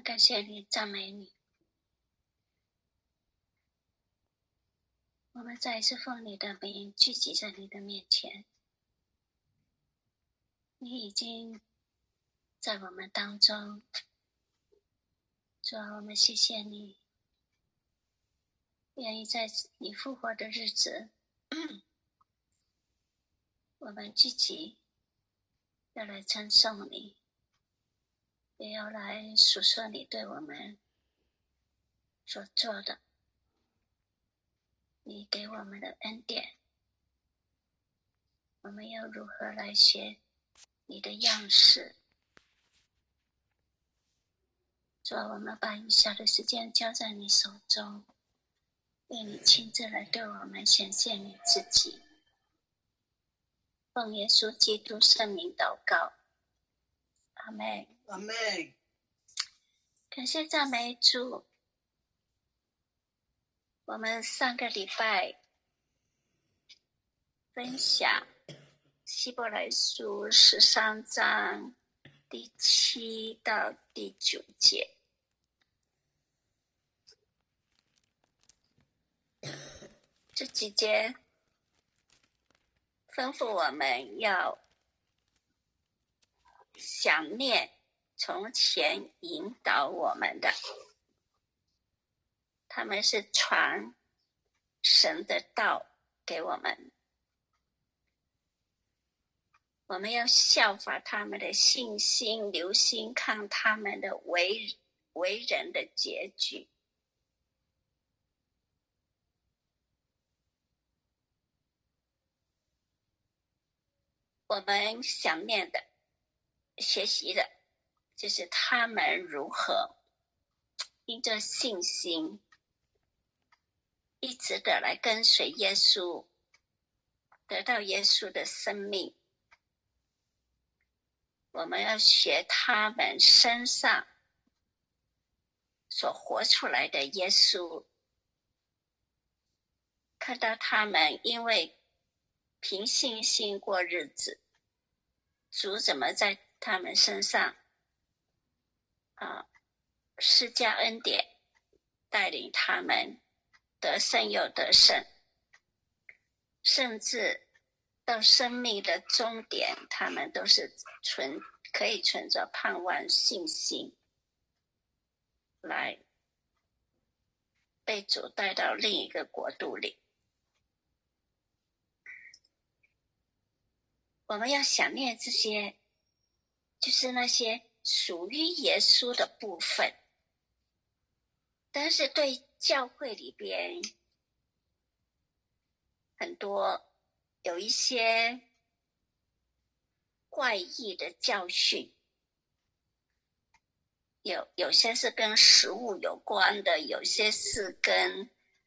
们感谢你，赞美你。我们再一次奉你的名聚集在你的面前，你已经在我们当中。主啊，我们谢谢你，愿意在你复活的日子我们聚集要来称颂你，也要来诉说你对我们所做的，你给我们的恩典。我们要如何来学你的样式。主啊，我们把余下的时间交在你手中，愿你亲自来对我们显现你自己。奉耶稣基督圣名祷告，阿们。 阿们。 感谢赞美主。我们上个礼拜分享希伯来书13章第7到第9节。这几节吩咐我们要想念从前引导我们的，他们是传神的道给我们，我们要效法他们的信心，留心看他们的为人的结局。我们想念的、学习的，就是他们如何因着信心一直的来跟随耶稣，得到耶稣的生命。我们要学他们身上所活出来的耶稣，看到他们因为凭信心过日子，主怎么在他们身上施加恩典，带领他们得胜又得胜，甚至到生命的终点，他们都是可以存着盼望信心来被主带到另一个国度里。我们要想念这些，就是那些属于耶稣的部分。但是对教会里边很多有一些怪异的教训，有些是跟食物有关的，有些是跟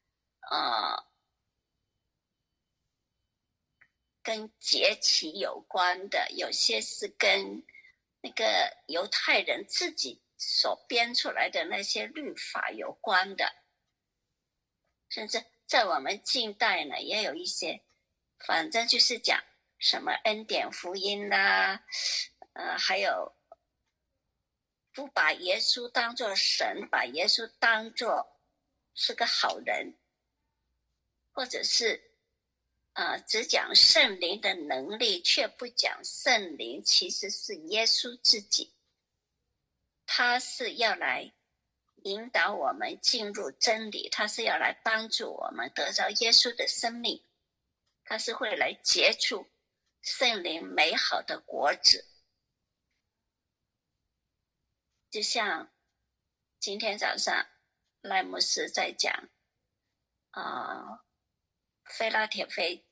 节期有关的，有些是跟那个犹太人自己所编出来的那些律法有关的，甚至在我们近代呢，也有一些，反正就是讲什么恩典福音啦，还有不把耶稣当作神，把耶稣当作是个好人，或者是只讲圣灵的能力，却不讲圣灵其实是耶稣自己，他是要来引导我们进入真理，他是要来帮助我们得到耶稣的生命，他是会来结出圣灵美好的果子。就像今天早上赖牧师在讲菲拉铁非，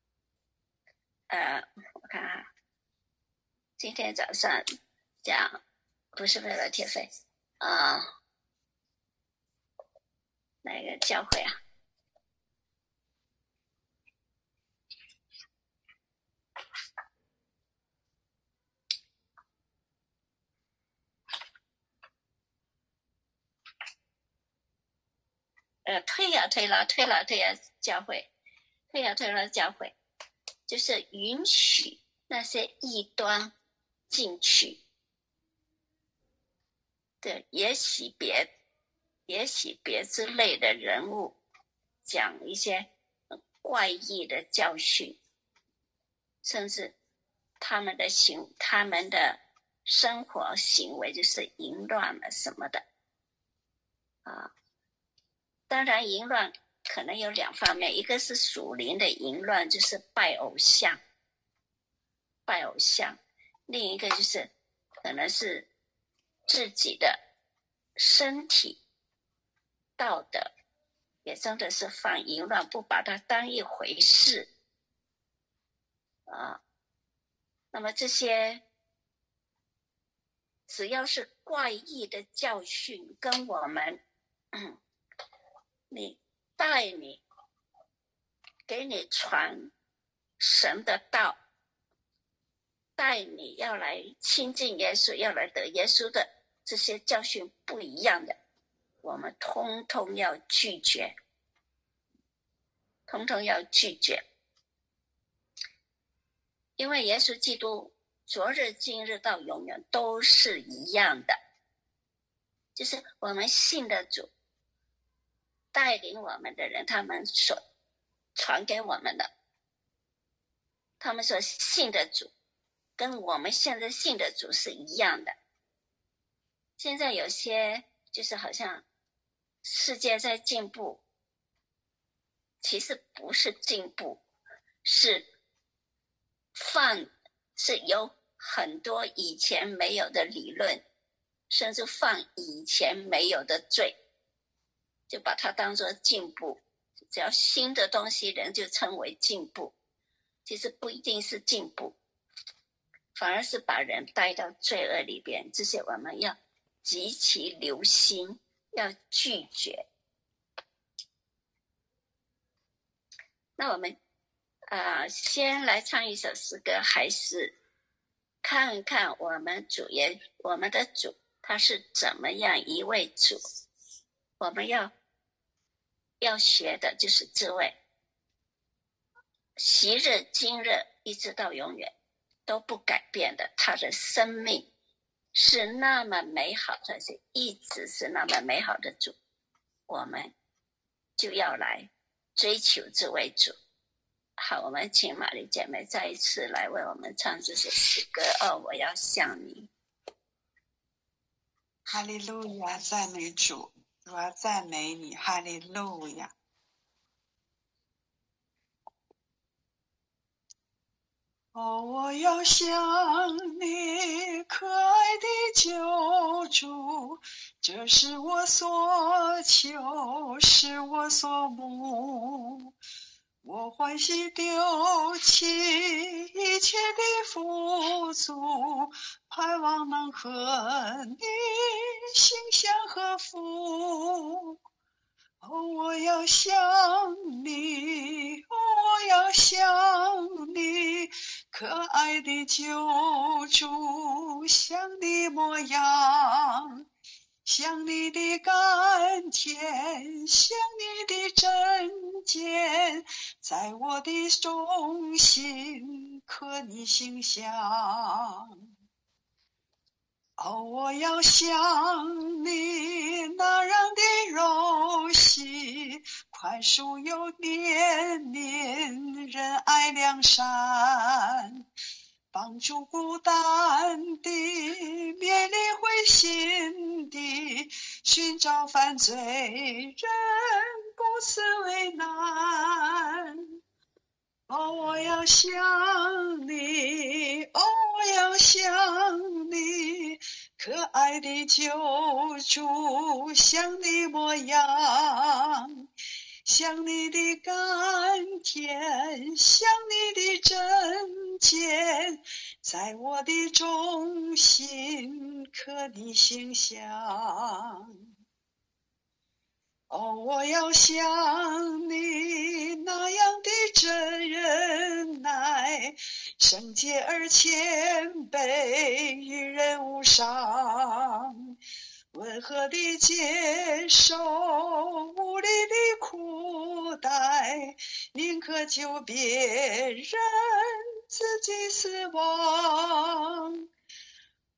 我看今天早上讲不是菲拉铁非哪个教会啊？推呀教会，就是允许那些异端进去。 的也许别之类的人物讲一些怪异的教训，甚至他们的生活行为就是淫乱了什么的啊。当然淫乱可能有两方面，一个是属灵的淫乱，就是拜偶像，另一个就是可能是自己的身体道德也真的是犯淫乱，不把它当一回事啊。那么这些只要是怪异的教训，跟我们给你传神的道，带你要来亲近耶稣，要来得耶稣的这些教训不一样的，我们通通要拒绝，因为耶稣基督昨日今日到永远都是一样的，就是我们信的主带领我们的人，他们所传给我们的，他们所信的主跟我们现在信的主是一样的。现在有些就是好像世界在进步，其实不是进步，是有很多以前没有的理论，甚至犯以前没有的罪，就把它当作进步。只要新的东西人就称为进步，其实不一定是进步，反而是把人带到罪恶里边。这些我们要极其留心，要拒绝。那我们先来唱一首诗歌，还是看看我们的主他是怎么样一位主。我们要学的就是这位昔日今日一直到永远都不改变的，他的生命是那么美好的，是一直是那么美好的主，我们就要来追求这位主。好，我们请玛丽姐妹再一次来为我们唱这首诗歌我要向你。 哈利路亚，赞美主，主啊，赞美你，哈利路亚。我要向你，可爱的救主，这是我所求，是我所慕。我欢喜丢弃一切的富足，盼望能和你心相合福。我要向你，我要向你，可爱的救主，像你模样，像你的甘甜，像你的真见，在我的中心刻你形象。我要向你那样的柔细，宽恕又怜悯，仁爱良善，帮助孤单的，勉励灰心的，寻找犯罪人，不辞为难。我要向你，我要向你，可爱的救主，像你模样，像你的甘甜，像你的真见，在我的中心刻你形象。我要像你那样的真忍耐，圣洁而谦卑，与人无伤，温和地接受无理的苦待，宁可救别人，自己死亡。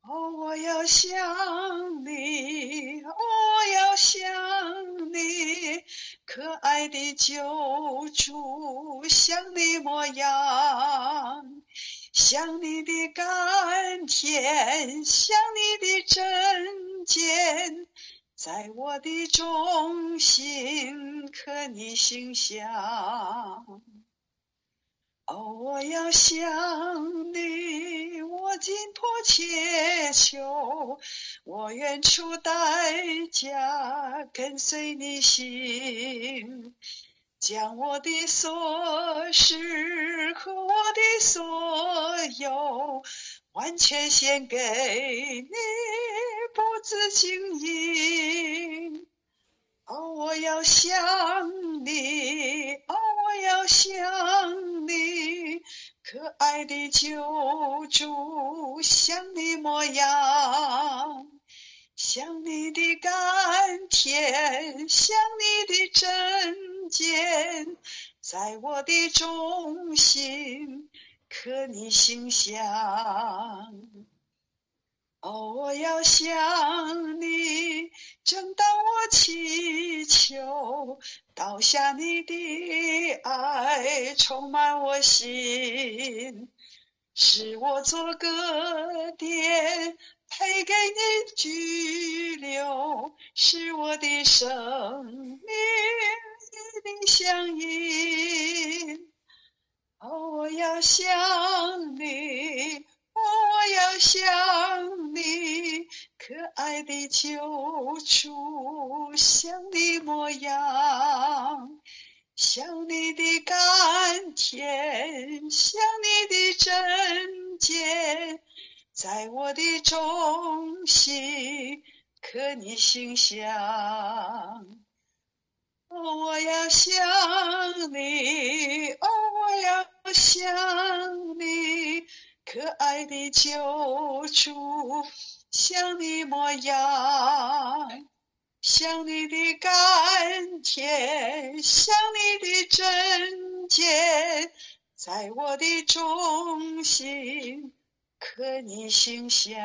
哦，我要想你，我要想你，可爱的救主，像你模样，像你的甘甜，像你的真见，在我的中心刻你形象。哦，我要想你，我紧迫切求，我愿出代价跟随你行，将我的所失和我的所有完全献给你，不自经营。哦，我要想你，哦，我要想你，可爱的救主，像你模样，像你的甘甜，像你的真见，在我的中心刻你形象。哦，我要想你，正当我祈求，倒下你的爱充满我心，使我做个点，配给你居留，使我的生命与你相依。哦，我要想你，我要想你，可爱的救主，像你模样，像你的甘甜，像你的真见，在我的中心刻你形象。哦，我要想你，哦，我要想你，可爱的救主，像你模样，像你的甘甜，像你的真见，在我的中心刻你形象。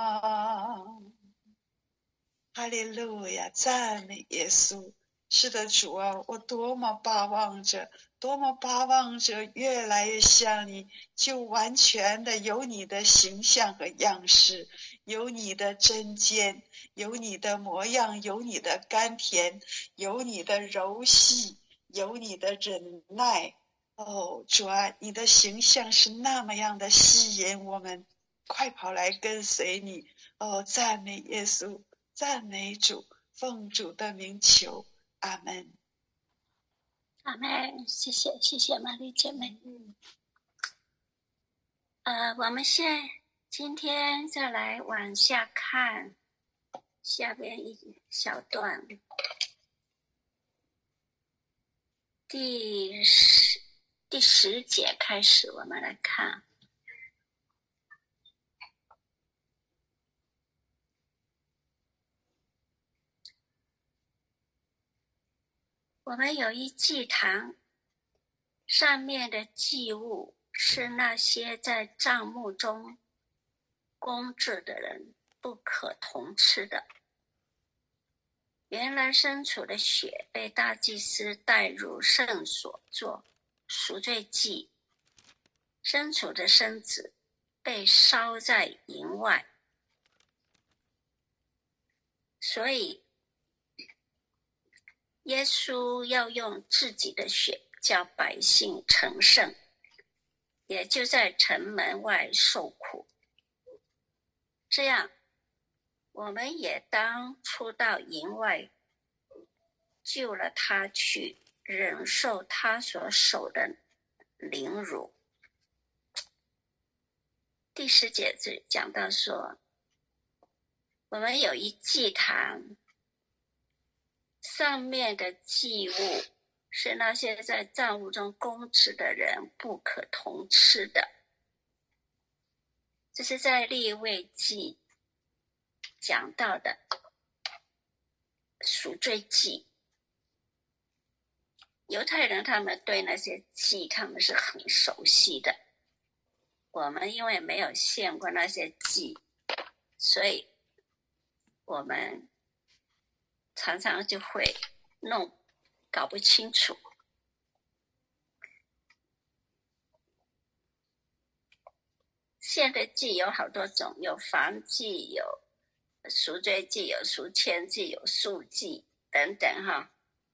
哈利路亚，赞美耶稣。是的，主啊，我多么巴望着，多么巴望着越来越像你，就完全的有你的形象和样式，有你的真见，有你的模样，有你的甘甜，有你的柔细，有你的忍耐。哦，主啊，你的形象是那么样的吸引我们，快跑来跟随你。哦，赞美耶稣，赞美主，奉主的名求。阿门， 阿门，谢谢玛丽姐妹。我们今天再来往下看下边一小段，第10节开始，我们来看。我们有一祭坛，上面的祭物是那些在帐幕中供职的人不可同吃的。原来牲畜的血被大祭司带入圣所做赎罪祭，牲畜的身子被烧在营外，所以耶稣要用自己的血叫百姓成圣，也就在城门外受苦。这样我们也当出到营外，救了他去，忍受他所受的凌辱。第10节讲到说，我们有一祭坛，上面的祭物是那些在帐幕中供职的人不可同吃的。这是在利未记讲到的赎罪祭。犹太人他们对那些祭他们是很熟悉的，我们因为没有献过那些祭， 所以我们常常就会搞不清楚。献的祭有好多种，有燔祭，有赎罪祭，有赎愆祭，有素祭等等哈。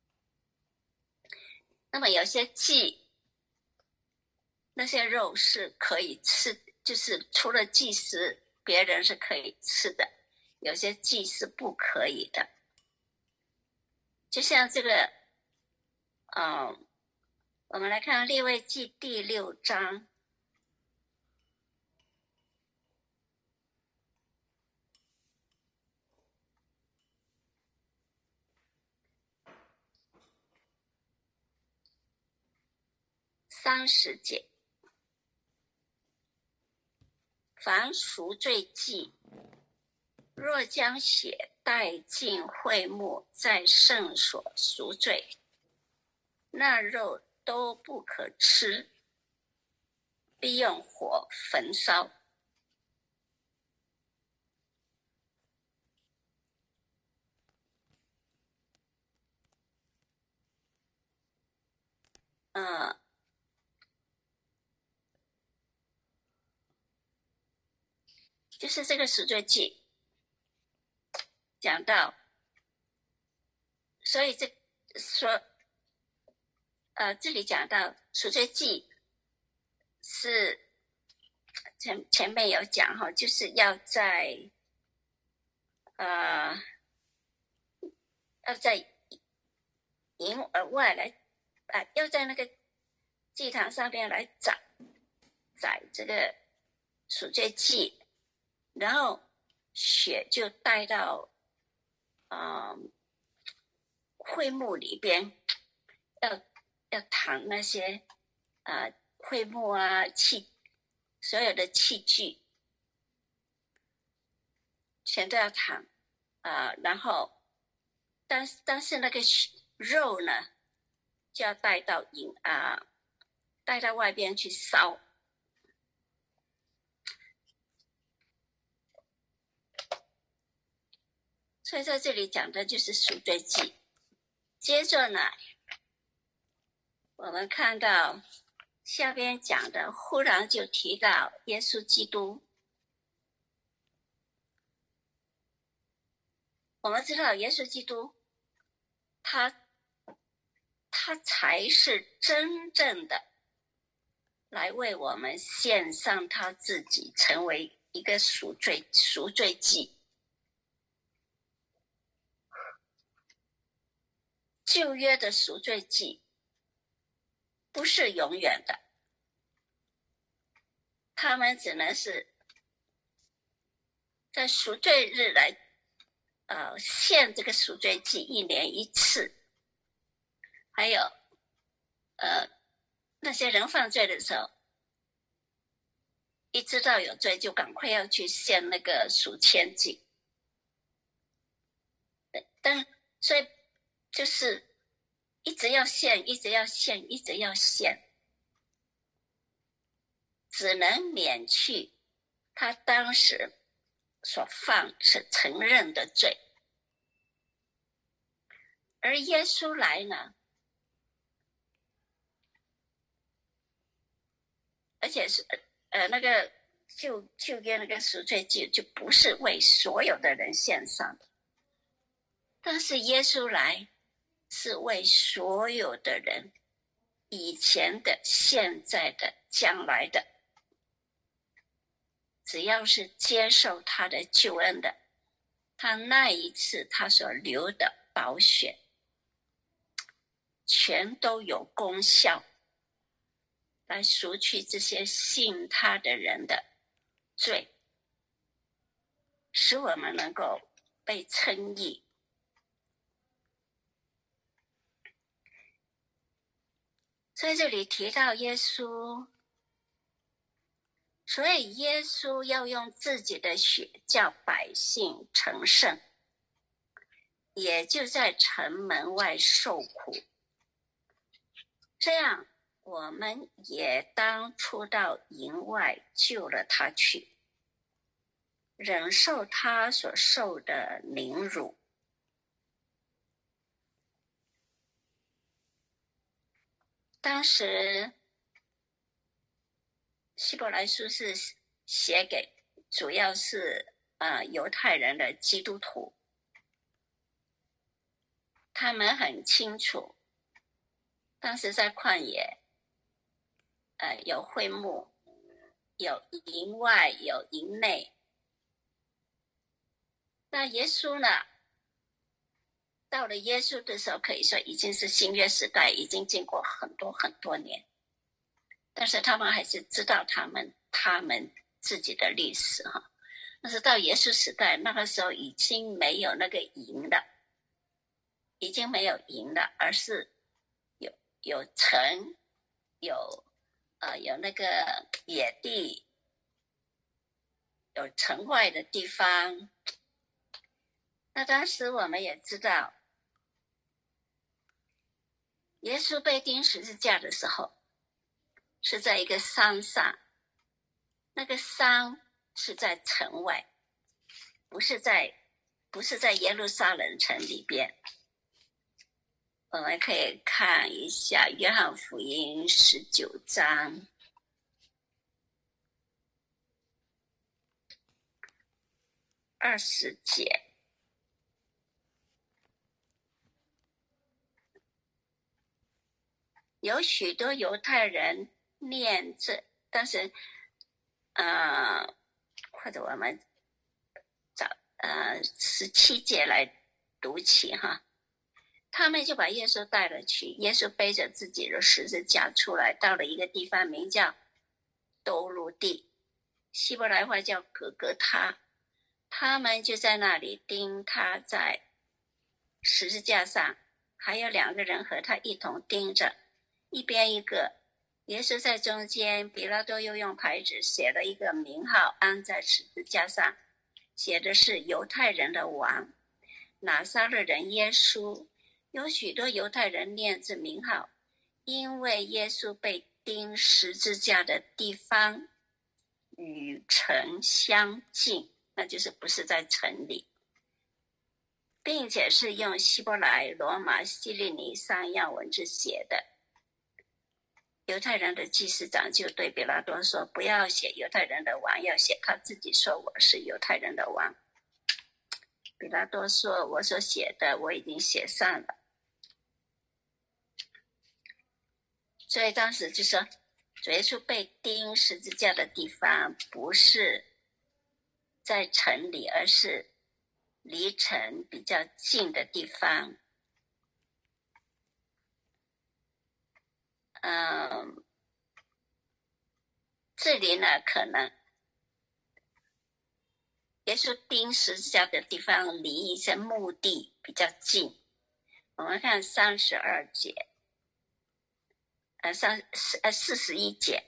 那么有些祭，那些肉是可以吃，就是除了祭司，别人是可以吃的，有些祭是不可以的。就像这个我们来看利未记第6章30节，凡赎罪祭，若将血带进会幕，在圣所赎罪，那肉都不可吃，必用火焚烧。就是这个赎罪祭讲到，所以这里讲到赎罪祭是前面有讲哈，就是要在营外来要在那个祭坛上面来宰这个赎罪祭，然后血就带到会幕里边，要淌那些会幕啊所有的器具全都要淌然后但是那个肉呢就要带到外边去烧。所以在这里讲的就是赎罪祭。接着呢，我们看到下边讲的，忽然就提到耶稣基督。我们知道耶稣基督他才是真正的来为我们献上他自己，成为一个赎罪祭。旧约的赎罪祭不是永远的，他们只能是在赎罪日来献这个赎罪祭，1年1次。还有那些人犯罪的时候，一知道有罪就赶快要去献那个赎愆祭。所以就是一直要献，只能免去他当时所承认的罪。而耶稣来呢，而且是那个旧约那个赎罪祭就不是为所有的人献上的，但是耶稣来是为所有的人，以前的、现在的、将来的，只要是接受他的救恩的，他那一次他所流的宝血全都有功效，来赎去这些信他的人的罪，使我们能够被称义。在这里提到耶稣，所以耶稣要用自己的血叫百姓成圣，也就在城门外受苦。这样我们也当出到营外救了他去， 忍受他所受的凌辱。当时希伯来书是写给主要是犹太人的基督徒，他们很清楚，当时在旷野，有会幕，有营外，有营内。那耶稣呢？到了耶稣的时候，可以说已经是新约时代，已经经过很多很多年，但是他们还是知道他们自己的历史哈。但是到耶稣时代，那个时候已经没有那个营了，已经没有营了，而是有城，有那个野地，有城外的地方。那当时我们也知道，耶稣被钉十字架的时候是在一个山上，那个山是在城外，不是在耶路撒冷城里边。我们可以看一下约翰福音19章20节。有许多犹太人念这，但是或者我们找17节来读起哈。他们就把耶稣带了去，耶稣背着自己的十字架出来，到了一个地方名叫斗路地，希伯来话叫格格他。他们就在那里钉他在十字架上，还有2个人和他一同钉着，一边一个，耶稣在中间。比拉多又用牌子写了一个名号安在十字架上，写的是犹太人的王，拿撒勒人耶稣。有许多犹太人念这名号，因为耶稣被钉十字架的地方与城相近，那就是不是在城里，并且是用希伯来、罗马、希利尼3样文字写的。犹太人的祭司长就对比拉多说，不要写犹太人的王，要写他自己说我是犹太人的王。比拉多说，我所写的我已经写上了。所以当时就说，主耶稣被钉十字架的地方不是在城里，而是离城比较近的地方。这里呢，可能耶稣钉十字架的地方离一些墓地比较近。我们看32节，41节，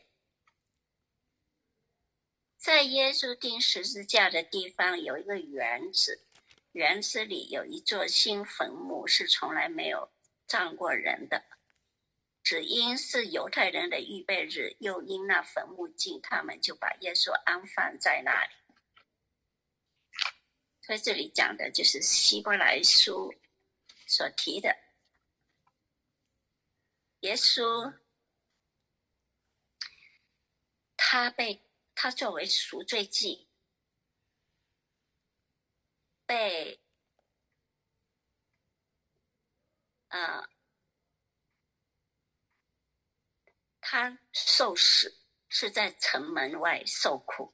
在耶稣钉十字架的地方有一个园子，园子里有一座新坟墓，是从来没有葬过人的，只因是犹太人的预备日，又因那坟墓近，他们就把耶稣安放在那里。所以这里讲的就是希伯来书所提的，耶稣他作为赎罪祭被他受死是在城门外受苦，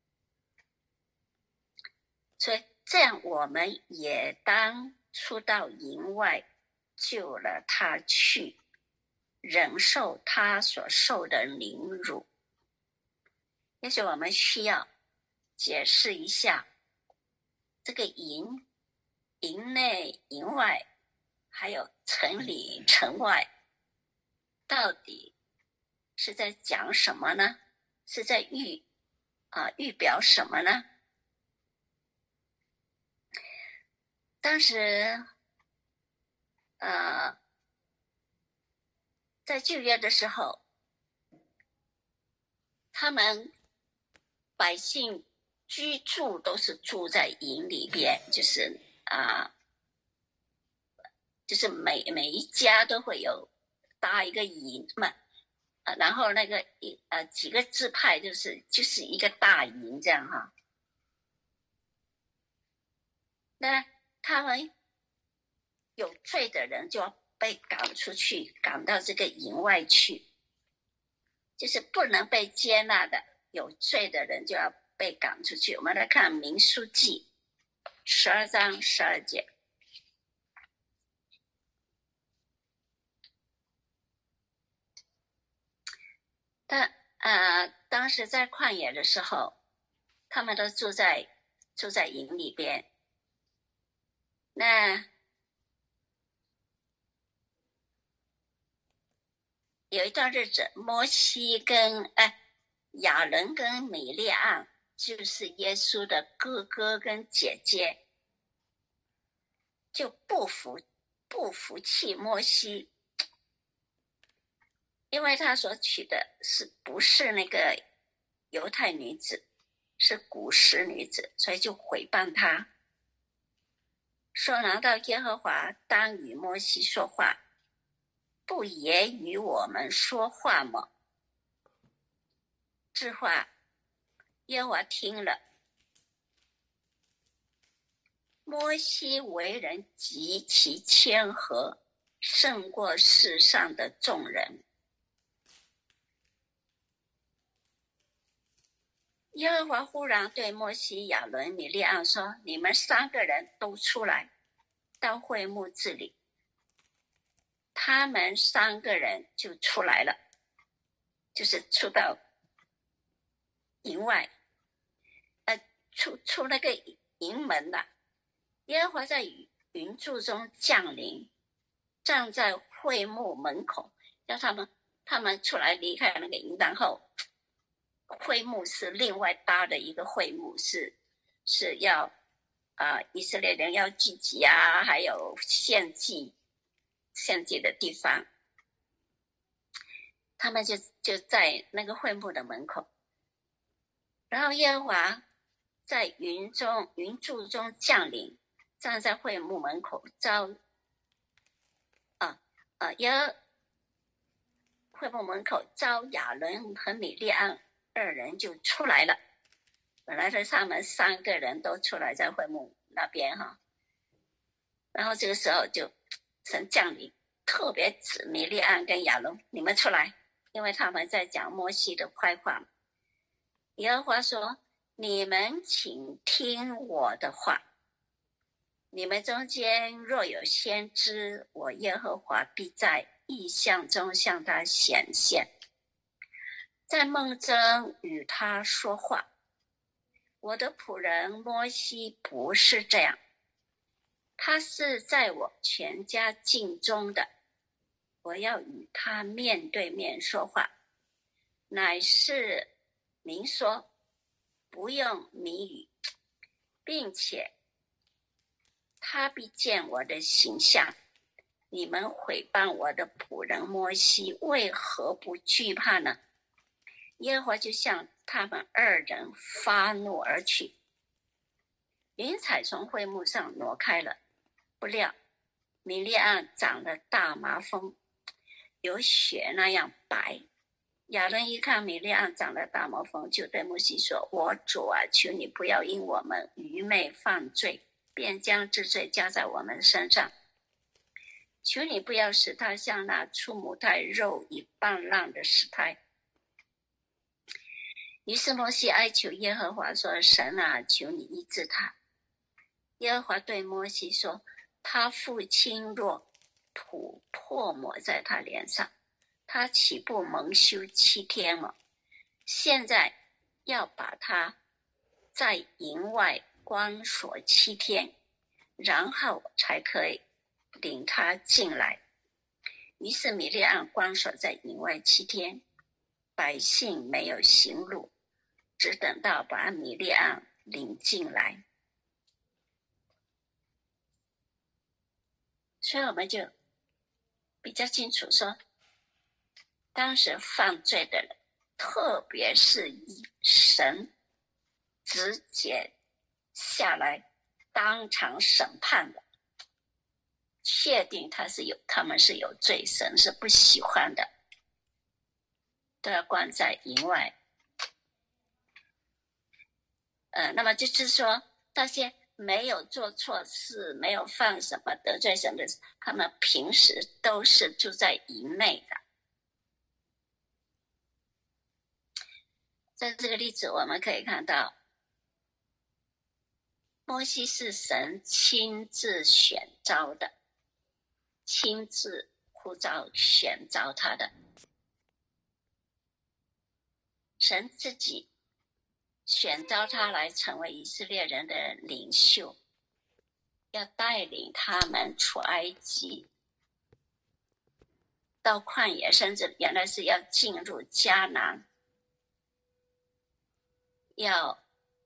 所以这样我们也当出到营外，救了他去，忍受他所受的凌辱。也许我们需要解释一下这个营内、营外，还有城里、城外，到底是在讲什么呢？是在预表什么呢？当时在旧约的时候，他们百姓居住都是住在营里边，就是就是每一家都会有搭一个营嘛，然后那个几个支派就是一个大营这样哈。那他们有罪的人就要被赶出去，赶到这个营外去，就是不能被接纳的有罪的人就要被赶出去。我们来看民数记12章12节。当时在旷野的时候，他们都住在营里边。那有一段日子，摩西跟亚伦跟米利暗，就是耶稣的哥哥跟姐姐，就不服气摩西，因为他所娶的不是那个犹太女子，是古时女子，所以就毁谤他，说难道耶和华当与摩西说话，不也与我们说话吗？这话耶和华听了。摩西为人极其谦和，胜过世上的众人。耶和华忽然对摩西、亚伦、米利暗说：你们3个人都出来，到会幕这里。他们3个人就出来了，就是出到营外，出那个营门了。耶和华在云柱中降临，站在会幕门口，叫他们出来离开那个营，然后会幕是另外搭的一个会幕，是要以色列人要聚集还有献祭的地方，他们就在那个会幕的门口。然后耶和华在云柱中降临，站在会幕门口，会幕门口招亚伦和米利暗2人就出来了。本来是他们3个人都出来在会幕那边哈，然后这个时候就神降临，特别指米利暗跟亚伦，你们出来，因为他们在讲摩西的坏话。耶和华说：你们请听我的话，你们中间若有先知，我耶和华必在异象中向他显现，在梦中与他说话。我的仆人摩西不是这样，他是在我全家境中的，我要与他面对面说话，乃是明说，不用谜语，并且他必见我的形象。你们毁谤我的仆人摩西，为何不惧怕呢？耶和华就向他们2人发怒而去，云彩从会幕上挪开了。不料米利暗长了大麻风，有雪那样白。亚伦一看米利暗长了大麻风，就对摩西说：我主啊，求你不要因我们愚昧犯罪，便将这罪加在我们身上，求你不要使他像那出母胎肉已半烂的石胎。于是摩西哀求耶和华说：神啊，求你医治他。耶和华对摩西说：他父亲若土泼抹在他脸上，他岂不蒙羞7天吗？现在要把他在营外关锁7天，然后才可以领他进来。于是米利暗关锁在营外7天，百姓没有行路，只等到把米利暗领进来。所以我们就比较清楚说，当时犯罪的人，特别是以神直接下来当场审判的，确定他们是有罪，神是不喜欢的，都要关在营外。那么就是说那些没有做错事，没有犯什么得罪神的，他们平时都是住在营内的。在这个例子我们可以看到，摩西是神亲自选召的，亲自呼召选召他的，神自己选召他来成为以色列人的领袖，要带领他们出埃及，到旷野，甚至原来是要进入迦南，要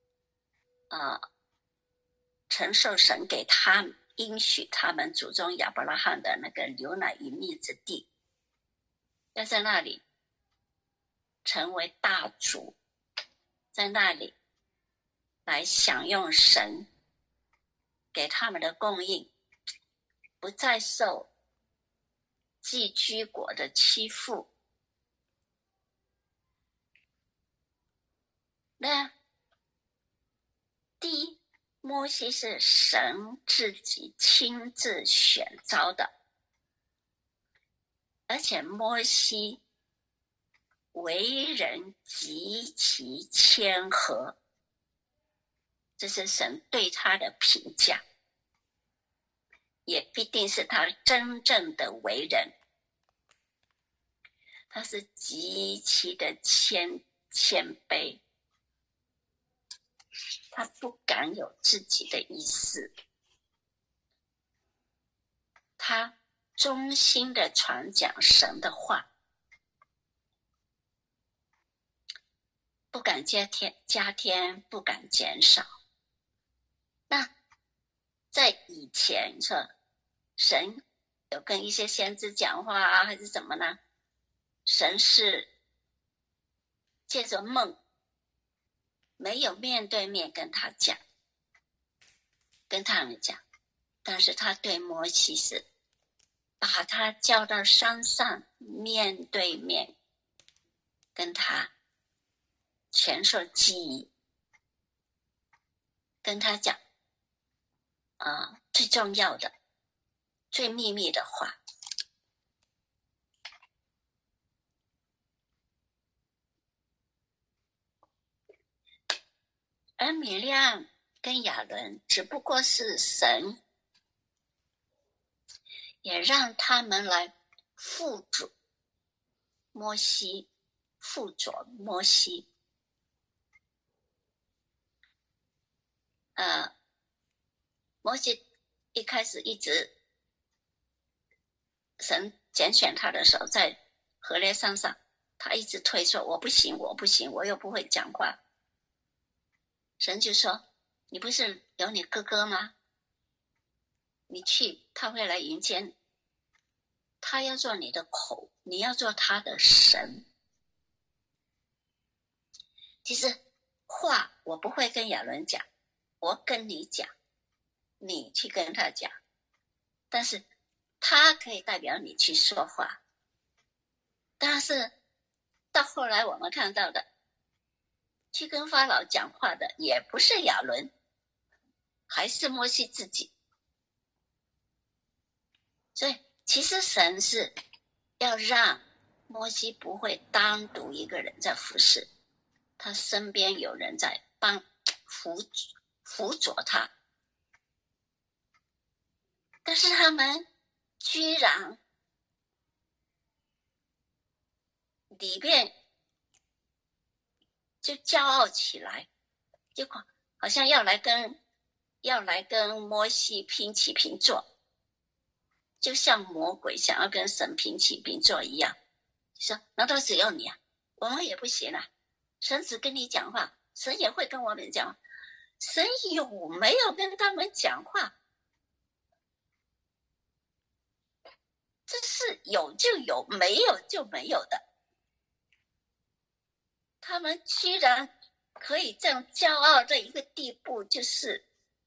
承受神给他应许他们祖宗亚伯拉罕的那个流奶与蜜之地，要在那里成为大族，在那里来享用神给他们的供应，不再受寄居国的欺负。那第一，摩西是神自己亲自选召的，而且摩西为人极其谦和，这是神对他的评价，也必定是他真正的为人。他是极其的谦卑，他不敢有自己的意思，他忠心的传讲神的话，不敢加添，不敢减少。那在以前说神有跟一些先知讲话啊，还是什么呢？神是借着梦，没有面对面跟他讲，跟他们讲，但是他对摩西是把他叫到山上，面对面跟他传授记忆，跟他讲最重要的最秘密的话。而米利暗跟亚伦只不过是神也让他们来辅佐摩西。摩西一开始一直神拣选他的时候，在何烈山上，他一直推说我不行，我又不会讲话。神就说，你不是有你哥哥吗？你去，他会来迎接你，他要做你的口，你要做他的神。其实话我不会跟亚伦讲，我跟你讲，你去跟他讲，但是他可以代表你去说话。但是到后来我们看到的，去跟法老讲话的也不是亚伦，还是摩西自己。所以其实神是要让摩西不会单独一个人在服侍，他身边有人在辅佐他。但是他们居然里边就骄傲起来，就好像要来跟摩西平起平坐，就像魔鬼想要跟神平起平坐一样，说难道只有你啊？我们也不行啊，神只跟你讲话，神也会跟我们讲话。神有没有跟他们讲话？这是有就有，没有就没有的。他们居然可以这样骄傲的一个地步，就是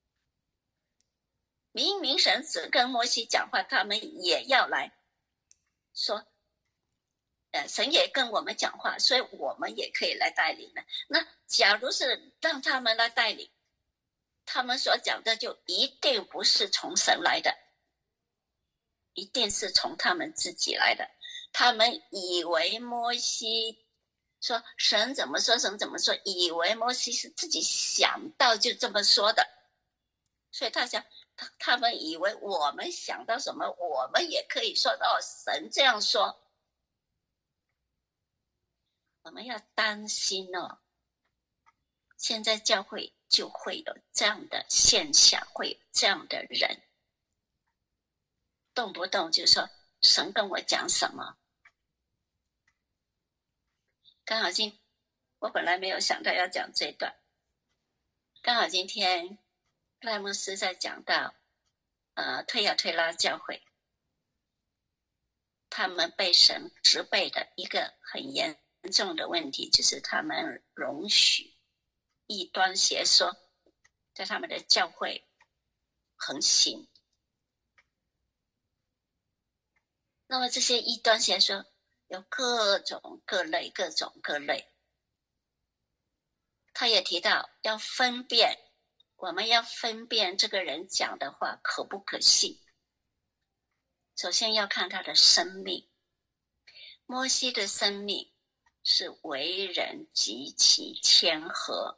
明明神只跟摩西讲话，他们也要来说，神也跟我们讲话，所以我们也可以来带领的。那假如是让他们来带领，他们所讲的就一定不是从神来的，一定是从他们自己来的。他们以为摩西说神怎么说，神怎么说，以为摩西是自己想到就这么说的，所以他们以为我们想到什么，我们也可以说到神这样说。我们要担心哦，现在教会就会有这样的现象，会有这样的人，动不动就说神跟我讲什么。刚好我本来没有想到要讲这段，刚好今天赖牧师在讲到推亚推拉教会，他们被神责备的一个很严重的问题，就是他们容许异端邪说在他们的教会横行。那么这些异端邪说有各种各类，各种各类。他也提到要分辨，我们要分辨这个人讲的话可不可信。首先要看他的生命。摩西的生命是为人极其谦和，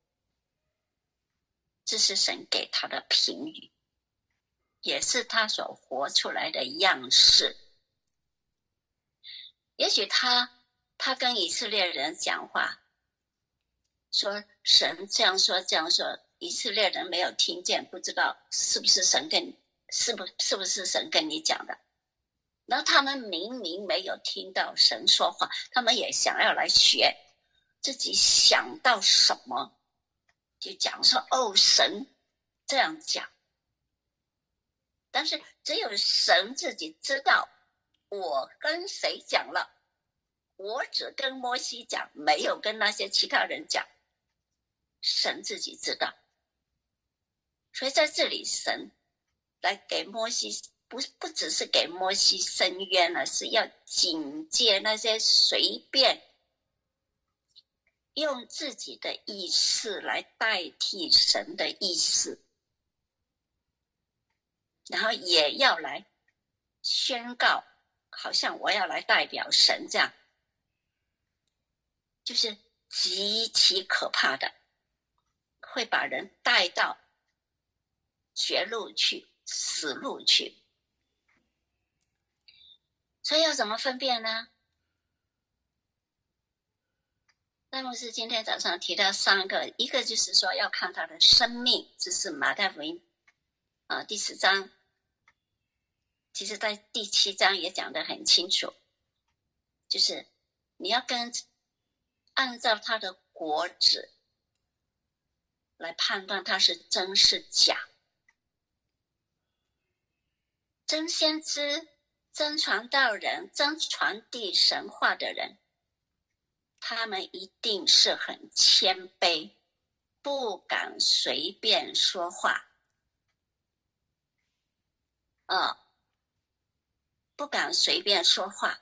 这是神给他的评语，也是他所活出来的样式。也许他跟以色列人讲话，说神这样说这样说，以色列人没有听见，不知道是不是神跟你讲的。然后他们明明没有听到神说话，他们也想要来学，自己想到什么就讲说神这样讲。但是只有神自己知道我跟谁讲了，我只跟摩西讲，没有跟那些其他人讲，神自己知道。所以在这里神来给摩西，不只是给摩西伸冤了，是要警戒那些随便用自己的意识来代替神的意识，然后也要来宣告，好像我要来代表神这样，就是极其可怕的，会把人带到绝路去，死路去。所以要怎么分辨呢？赖牧师今天早上提到3个，一个就是说要看他的生命，这是马太福音第10章，其实在第7章也讲得很清楚，就是你要按照他的果子来判断他是真是假。真先知、真传道人、真传递神话的人，他们一定是很谦卑，不敢随便说话，不敢随便说话，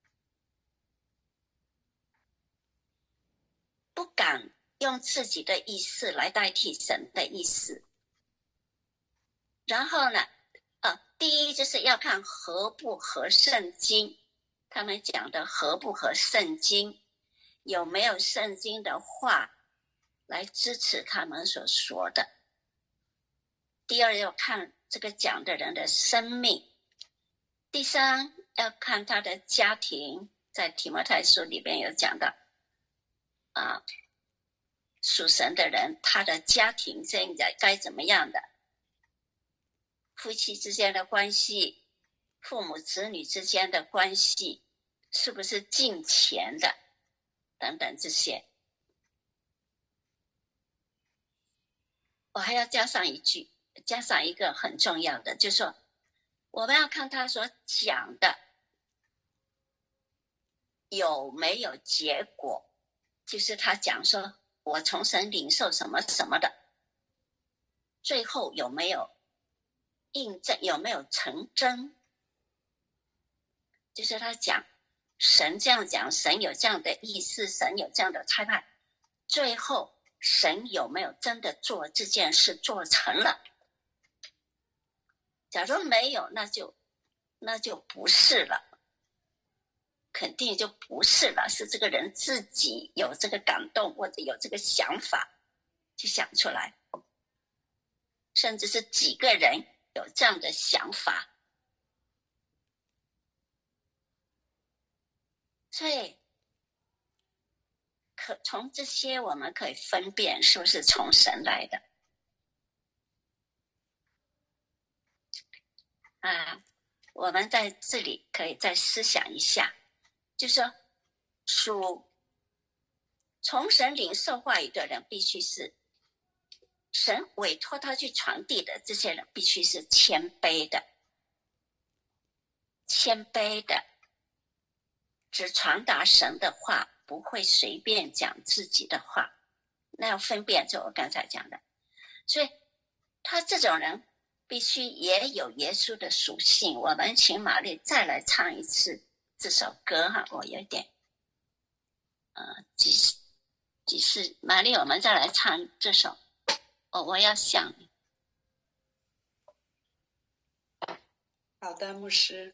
不敢用自己的意思来代替神的意思。然后呢，第一就是要看合不合圣经，他们讲的合不合圣经，有没有圣经的话来支持他们所说的。第二要看这个讲的人的生命。第三要看他的家庭，在提摩太书里边有讲到属神的人他的家庭现在该怎么样的，夫妻之间的关系，父母子女之间的关系是不是敬虔的等等这些。我还要加上一个很重要的，就是说我们要看他所讲的有没有结果，就是他讲说我从神领受什么什么的，最后有没有印证，有没有成真？就是他讲神这样讲，神有这样的意思，神有这样的差派，最后神有没有真的做这件事做成了？假如没有，那就不是了，肯定就不是了，是这个人自己有这个感动或者有这个想法去想出来，甚至是几个人有这样的想法。所以从这些我们可以分辨是不是从神来的啊。我们在这里可以再思想一下，就是说从神领受话语的人，必须是神委托他去传递的，这些人必须是谦卑的，只传达神的话，不会随便讲自己的话。那要分辨，就我刚才讲的。所以他这种人必须也有耶稣的属性。我们请玛丽再来唱一次这首歌哈，我有点几世玛丽，我们再来唱这首我要像你。 好的，牧师。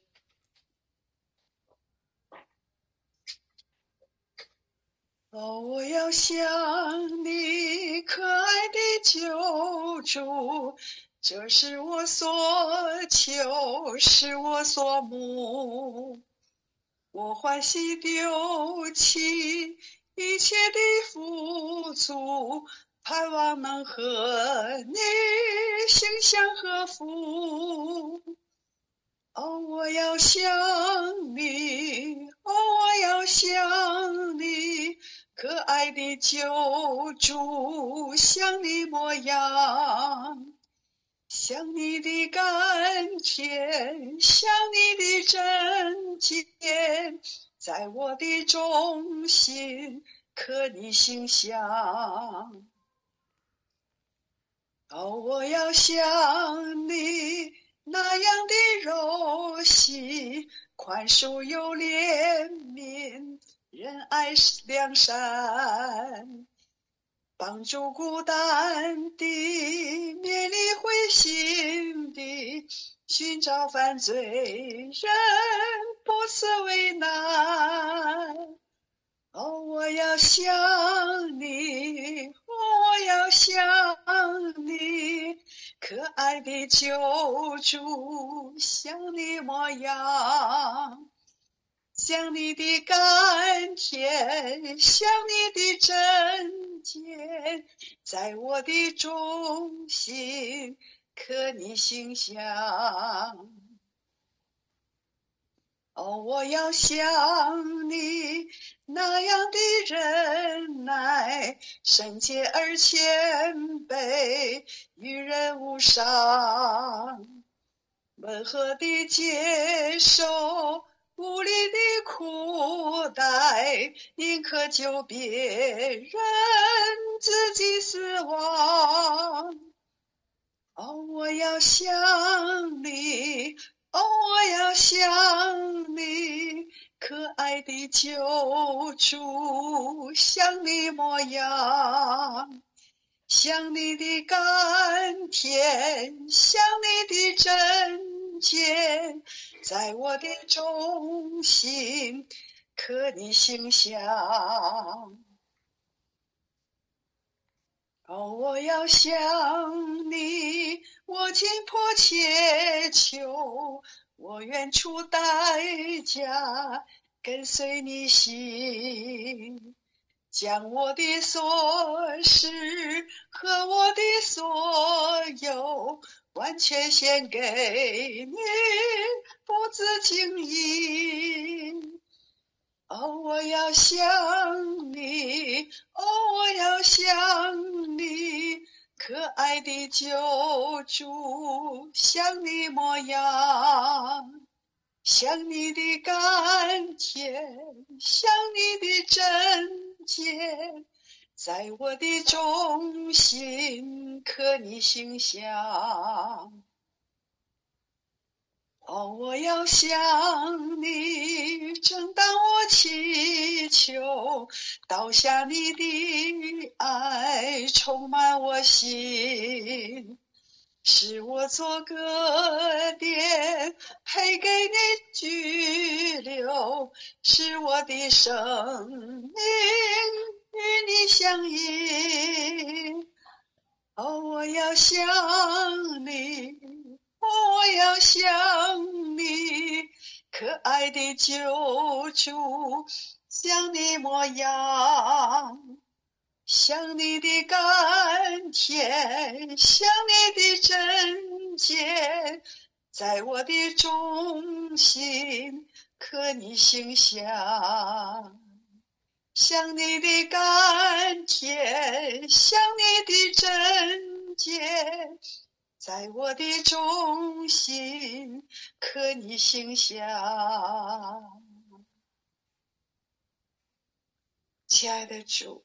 我要像你可爱的救主，这是我所求，是我所慕。我欢喜丢弃一切的富足，盼望能和你形相合福。我要像你，我要像你，可爱的救主，像你模样，像你的甘甜，像你的真洁，在我的中心刻你形象。我要像你那样的柔细，宽恕有怜悯，仁爱良善，帮助孤单的，勉励灰心的，寻找犯罪人，不辞为难。我要像你，我要像你，可爱的救主，像你模样，像你的甘甜，像你的真洁，在我的中心刻你形象。我要像你那样的忍耐，圣洁而谦卑，与人无伤，温和地接受无理的苦待，宁可救别人，自己死亡。我要像你，我要像你，可爱的救主，像你模样，像你的甘甜，像你的真洁，在我的中心刻你形象。我要像你，我今迫切求，我愿出代价跟随你行，将我的所失和我的所有完全献给你，不自经营。我要像你，我要像你，可爱的救主，像你模样，像你的甘甜，像你的真洁， 在我的中心刻你形象。我要想你，正当我祈求，倒下你的爱充满我心，使我做个点配给你居留，使我的生命与你相依。我要想你，我要想你，可爱的救主，像你模样，像你的甘甜，像你的贞洁，在我的中心刻你形象。像你的甘甜，像你的贞洁，在我的中心刻你形象。亲爱的主，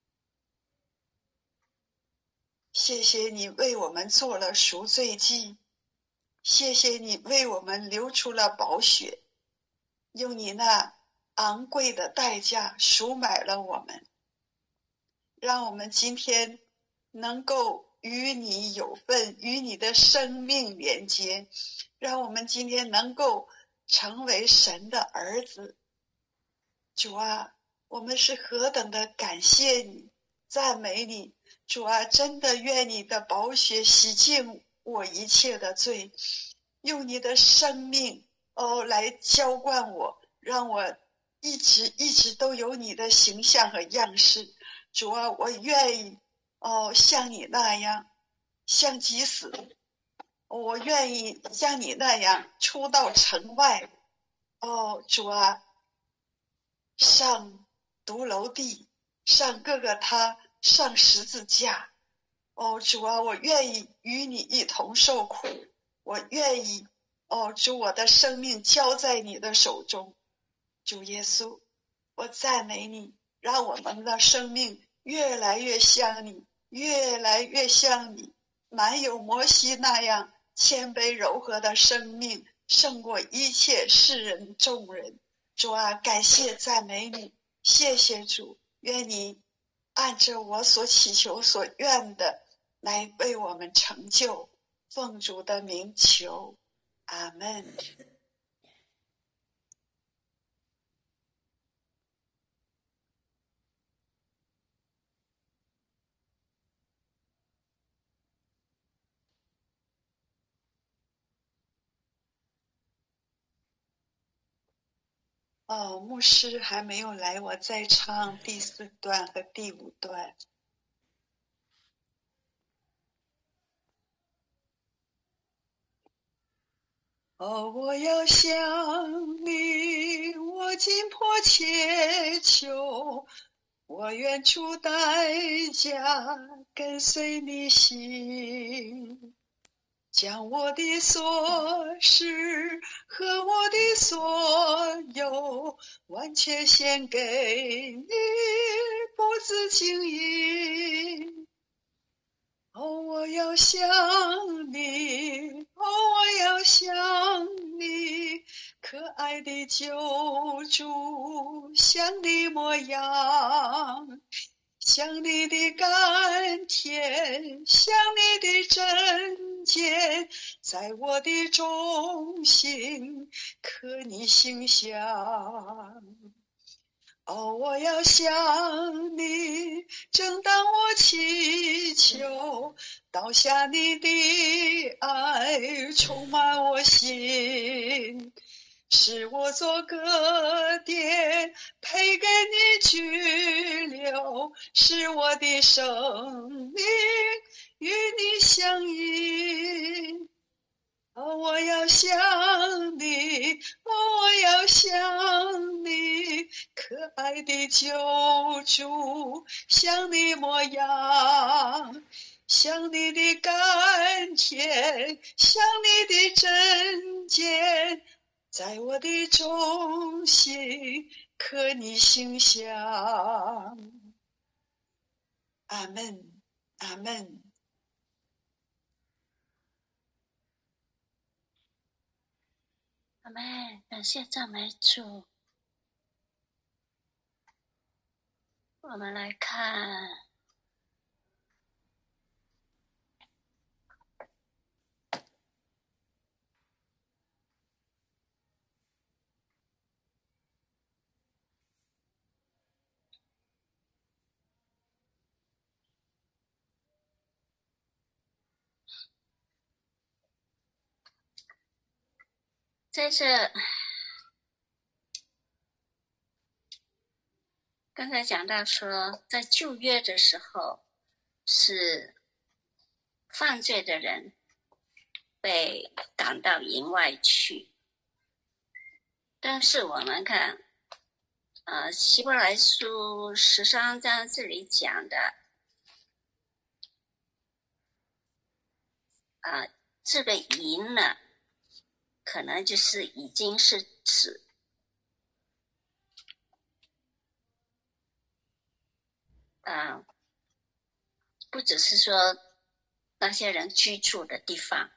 谢谢你为我们做了赎罪祭，谢谢你为我们流出了宝血，用你那昂贵的代价赎买了我们，让我们今天能够与你有份，与你的生命连接，让我们今天能够成为神的儿子。主啊，我们是何等的感谢你，赞美你。主啊，真的愿你的宝血洗净我一切的罪，用你的生命来浇灌我，让我一直都有你的形象和样式。主啊，我愿意像你那样，像祭司，我愿意像你那样出到城外。主啊，上独楼地，上各个他，上十字架。主啊，我愿意与你一同受苦，我愿意主，我的生命交在你的手中。主耶稣，我赞美你，让我们的生命越来越像你，越来越像你，满有摩西那样谦卑柔和的生命，胜过一切世人众人。主啊，感谢赞美你，谢谢主，愿你按着我所祈求所愿的来为我们成就，奉主的名求，阿们。牧师还没有来，我再唱第4段和第5段。我要想你，我今迫切求，我愿出代价跟随你行，将我的所失和我的所有完全献给你，不自轻易。我要想你，我要想你，可爱的救主，像你模样，像你的甘甜，像你的贞洁，在我的中心刻你形象。我要想你，正当我祈求，倒下你的爱充满我心，使我做个点配给你居留，使我的生命与你相依。我要想你，我要想你，可爱的救主，像你模样，像你的甘甜，像你的贞洁，在我的中心刻你形象。 阿门，阿门。 阿们，感谢赞美主。我们来看在这刚才讲到说，在旧约的时候是犯罪的人被赶到营外去，但是我们看希伯来书13章这里讲的这个营呢，可能就是已经是指不只是说那些人居住的地方，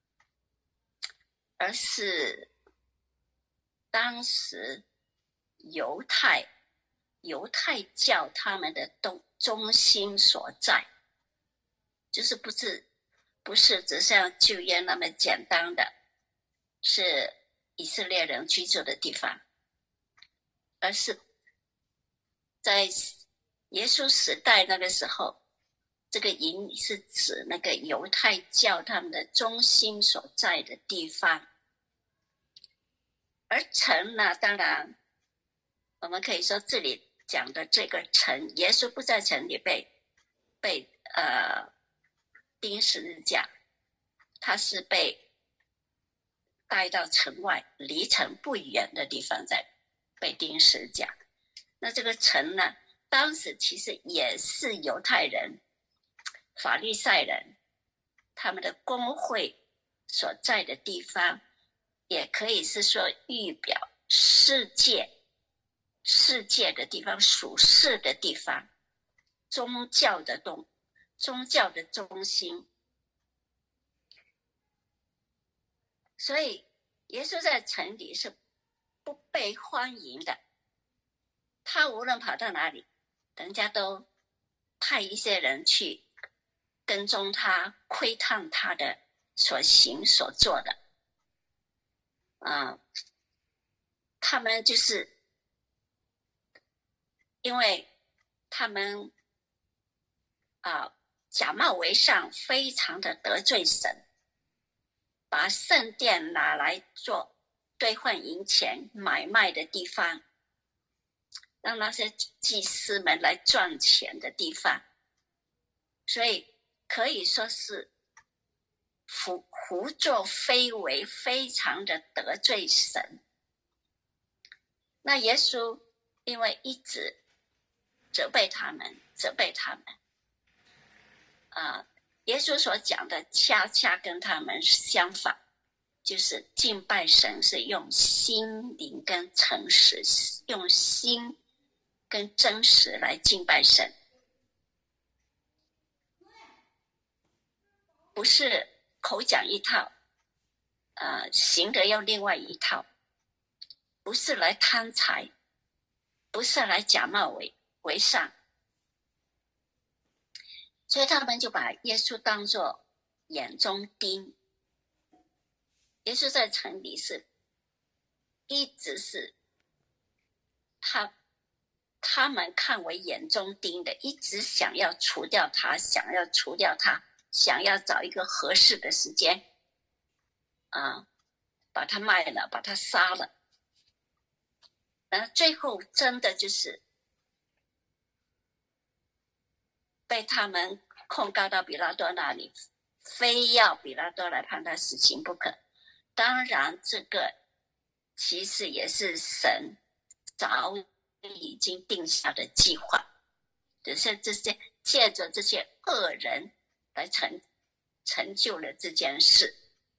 而是当时犹太教他们的中心所在，就是不是只像旧约那么简单的是以色列人居住的地方，而是在耶稣时代那个时候，这个营是指那个犹太教他们的中心所在的地方。而城呢，当然我们可以说这里讲的这个城，耶稣不在城里被钉十字架，他是被带到城外离城不远的地方在被钉十字架。那这个城呢，当时其实也是犹太人法利赛人他们的公会所在的地方，也可以是说预表世界的地方，属世的地方，宗教的中心。所以耶稣在城里是不被欢迎的，他无论跑到哪里，人家都派一些人去跟踪他，窥探他的所行所做的。他们就是因为他们假冒为善，非常的得罪神，把圣殿拿来做兑换银钱买卖的地方，让那些祭司们来赚钱的地方，所以可以说是胡作非为，非常的得罪神。那耶稣因为一直责备他们，耶稣所讲的恰恰跟他们相反，就是敬拜神是用心灵跟诚实，用心跟真实来敬拜神，不是口讲一套，行的又另外一套，不是来贪财，不是来假冒为善。所以他们就把耶稣当作眼中钉。耶稣在城里是一直是他们看为眼中钉的，一直想要除掉他，想要找一个合适的时间把他卖了，把他杀了。最后真的就是被他们控告到比拉多那里，非要比拉多来判他死刑不可。当然这个其实也是神早已经定下的计划，只是借着这些恶人来成就了这件事。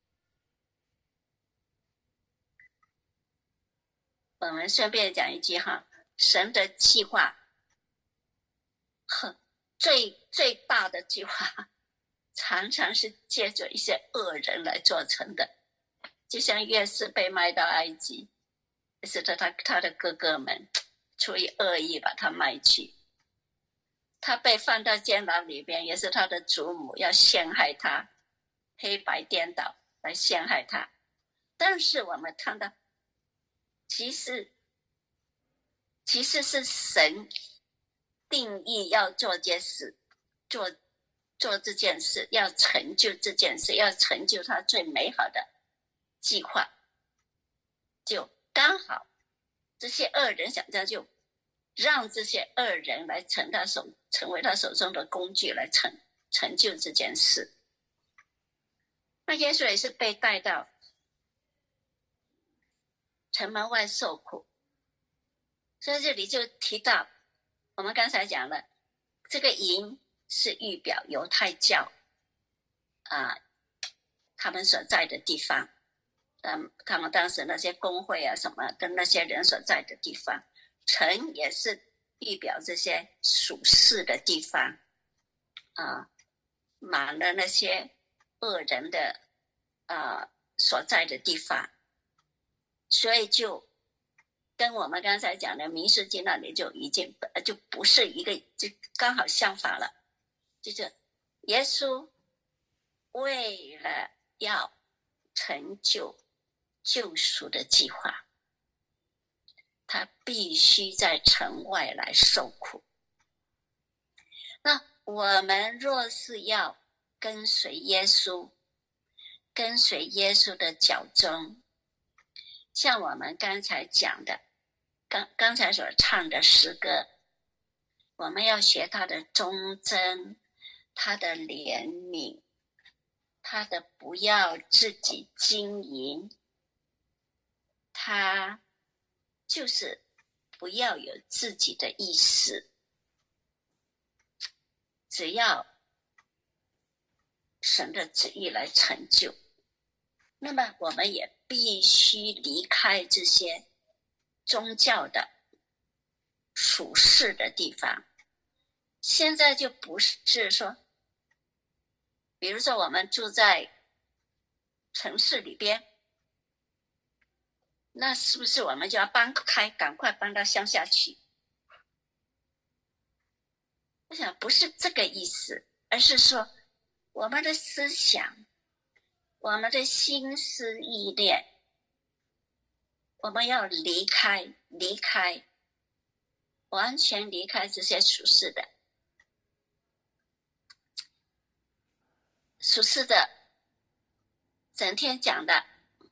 我们顺便讲一句神的计划最大的计划常常是借着一些恶人来做成的。就像约瑟被卖到埃及，也是他的哥哥们出于恶意把他卖去，他被放到监牢里边，也是他的祖母要陷害他，黑白颠倒来陷害他。但是我们看到其实是神定义要做件事，做这件事，要成就这件事，要成就他最美好的计划。就刚好这些恶人想这样，就让这些恶人来成为他手中的工具，来成就这件事。那耶稣也是被带到城门外受苦，所以这里就提到我们刚才讲了，这个营是预表犹太教他们所在的地方，他们当时那些公会啊什么跟那些人所在的地方，城也是预表这些属世的地方满了那些恶人的所在的地方。所以就跟我们刚才讲的民数记那里就已经就不是一个，就刚好相反了。就是耶稣为了要成就救赎的计划，他必须在城外来受苦。那我们若是要跟随耶稣，跟随耶稣的脚踪，像我们刚才讲的，刚才所唱的诗歌，我们要学他的忠贞，他的怜悯，他的不要自己经营，他就是不要有自己的意识，只要神的旨意来成就。那么我们也必须离开这些宗教的属世的地方。现在就不是说，比如说我们住在城市里边，那是不是我们就要赶快搬到乡下去？我想不是这个意思，而是说我们的思想，我们的心思意念，我们要离开，完全离开这些属世的整天讲的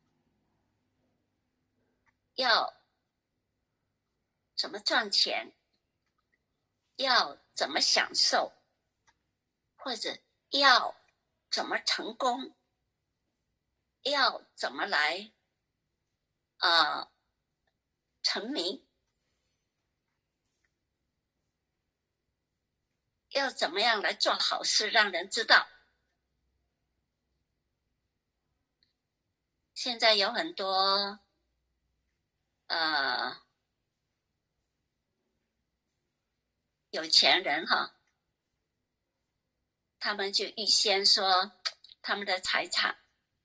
要怎么赚钱，要怎么享受，或者要怎么成功，要怎么来成名，要怎么样来做好事让人知道。现在有很多有钱人他们就预先说他们的财产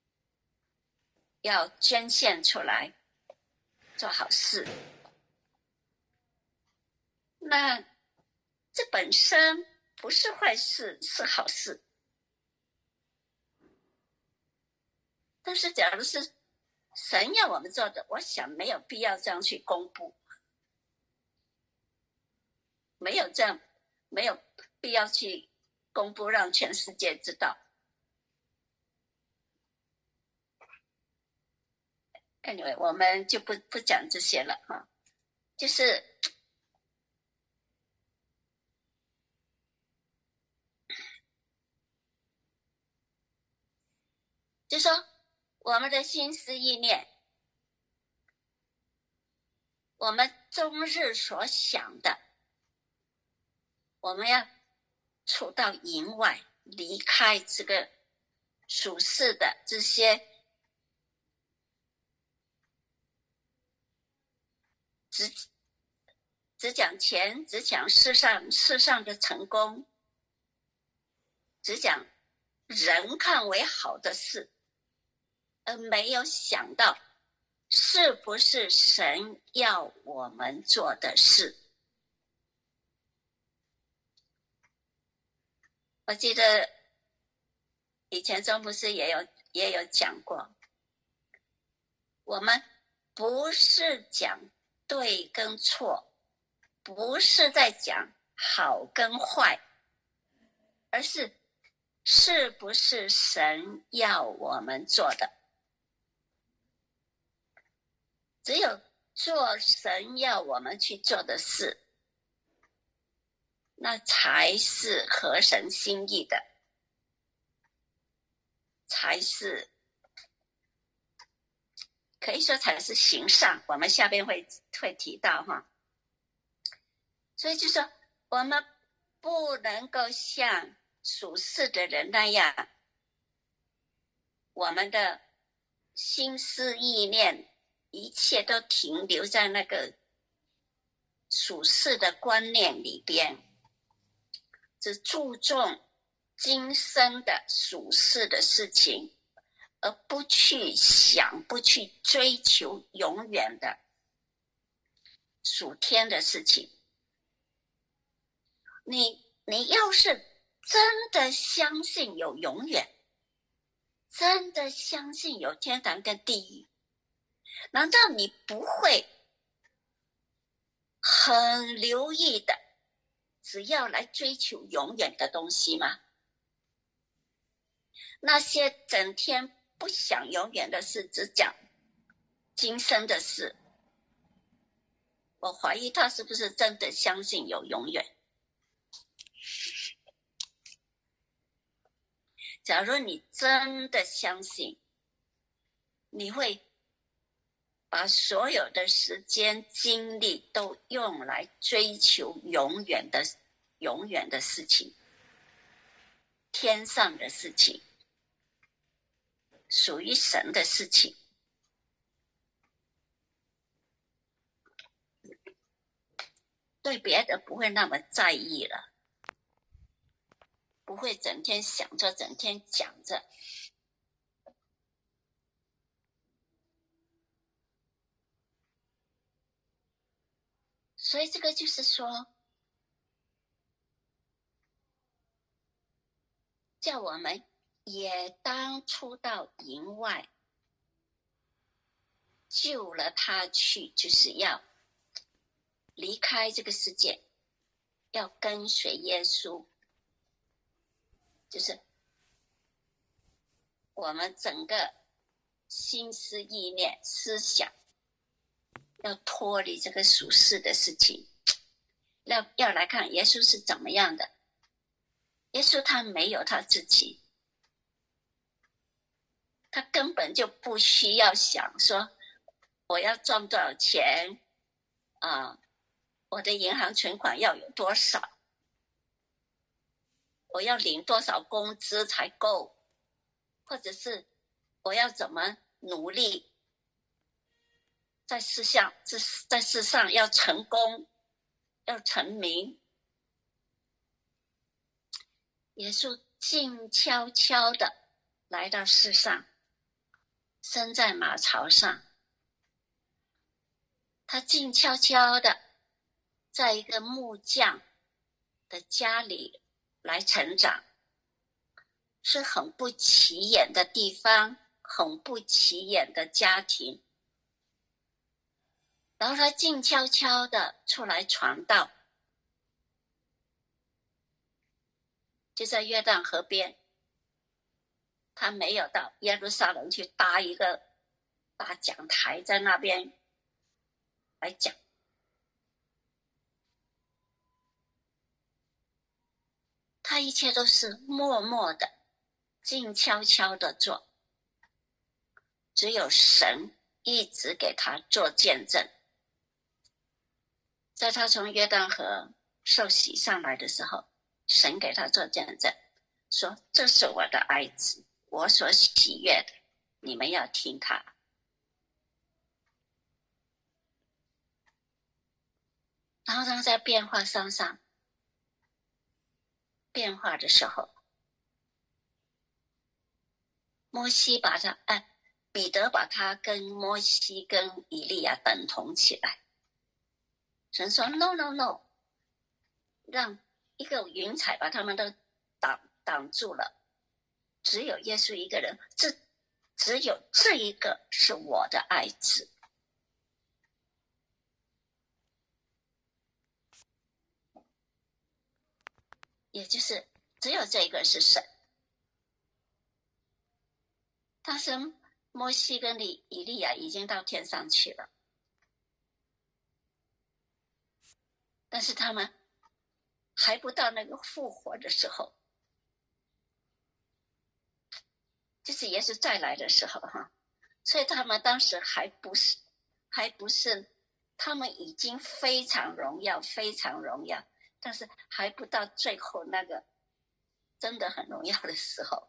要捐献出来做好事，那这本身不是坏事，是好事。但是假如是神要我们做的，我想没有必要这样去公布，没有必要去公布让全世界知道。Anyway， 我们就不讲这些了就是说我们的心思意念，我们终日所想的，我们要出到营外，离开这个属世的这些只讲钱，只讲世上的成功， 只讲人看为好的事，而没有想到是不是神要我们做的事。我记得以前周牧师也有讲过，我们不是讲对跟错，不是在讲好跟坏，而是不是神要我们做的。只有做神要我们去做的事，那才是合神心意的，才是可以说才是行善，我们下边会提到哈。所以就说我们不能够像属世的人那样，我们的心思意念一切都停留在那个属世的观念里边，只注重今生的属世的事情，而不去想，不去追求永远的属天的事情。你要是真的相信有永远，真的相信有天堂跟地狱，难道你不会很留意的只要来追求永远的东西吗？那些整天不想永远的事，只讲今生的事，我怀疑他是不是真的相信有永远。假如你真的相信，你会把所有的时间精力都用来追求永远的事情，天上的事情，属于神的事情。对别的不会那么在意了，不会整天想着，整天讲着。所以这个就是说，叫我们也当出到营外，救了他去，就是要离开这个世界，要跟随耶稣，就是我们整个心思意念思想要脱离这个属世的事情，要来看耶稣是怎么样的。耶稣他没有他自己，他根本就不需要想说我要赚多少钱我的银行存款要有多少，我要领多少工资才够，或者是我要怎么努力在世上要成功，要成名。耶稣静悄悄的来到世上，生在马槽上，他静悄悄的在一个木匠的家里来成长，是很不起眼的地方，很不起眼的家庭。然后他静悄悄的出来传道，就在约旦河边，他没有到耶路撒冷去搭一个大讲台在那边来讲，他一切都是默默的静悄悄的做，只有神一直给他做见证。在他从约旦河受洗上来的时候，神给他做见证，说这是我的爱子，我所喜悦的，你们要听他。然后他在变化山上变化的时候， 摩西把他彼得把他跟摩西跟以利亚等同起来。神说 no no no， 让一个云彩把他们都挡住了，只有耶稣一个人，只有这一个是我的爱子。也就是只有这一个是神。当时摩西跟以利亚已经到天上去了，但是他们还不到那个复活的时候，就是耶稣再来的时候哈，所以他们当时还不是，他们已经非常荣耀，非常荣耀，但是还不到最后那个真的很荣耀的时候。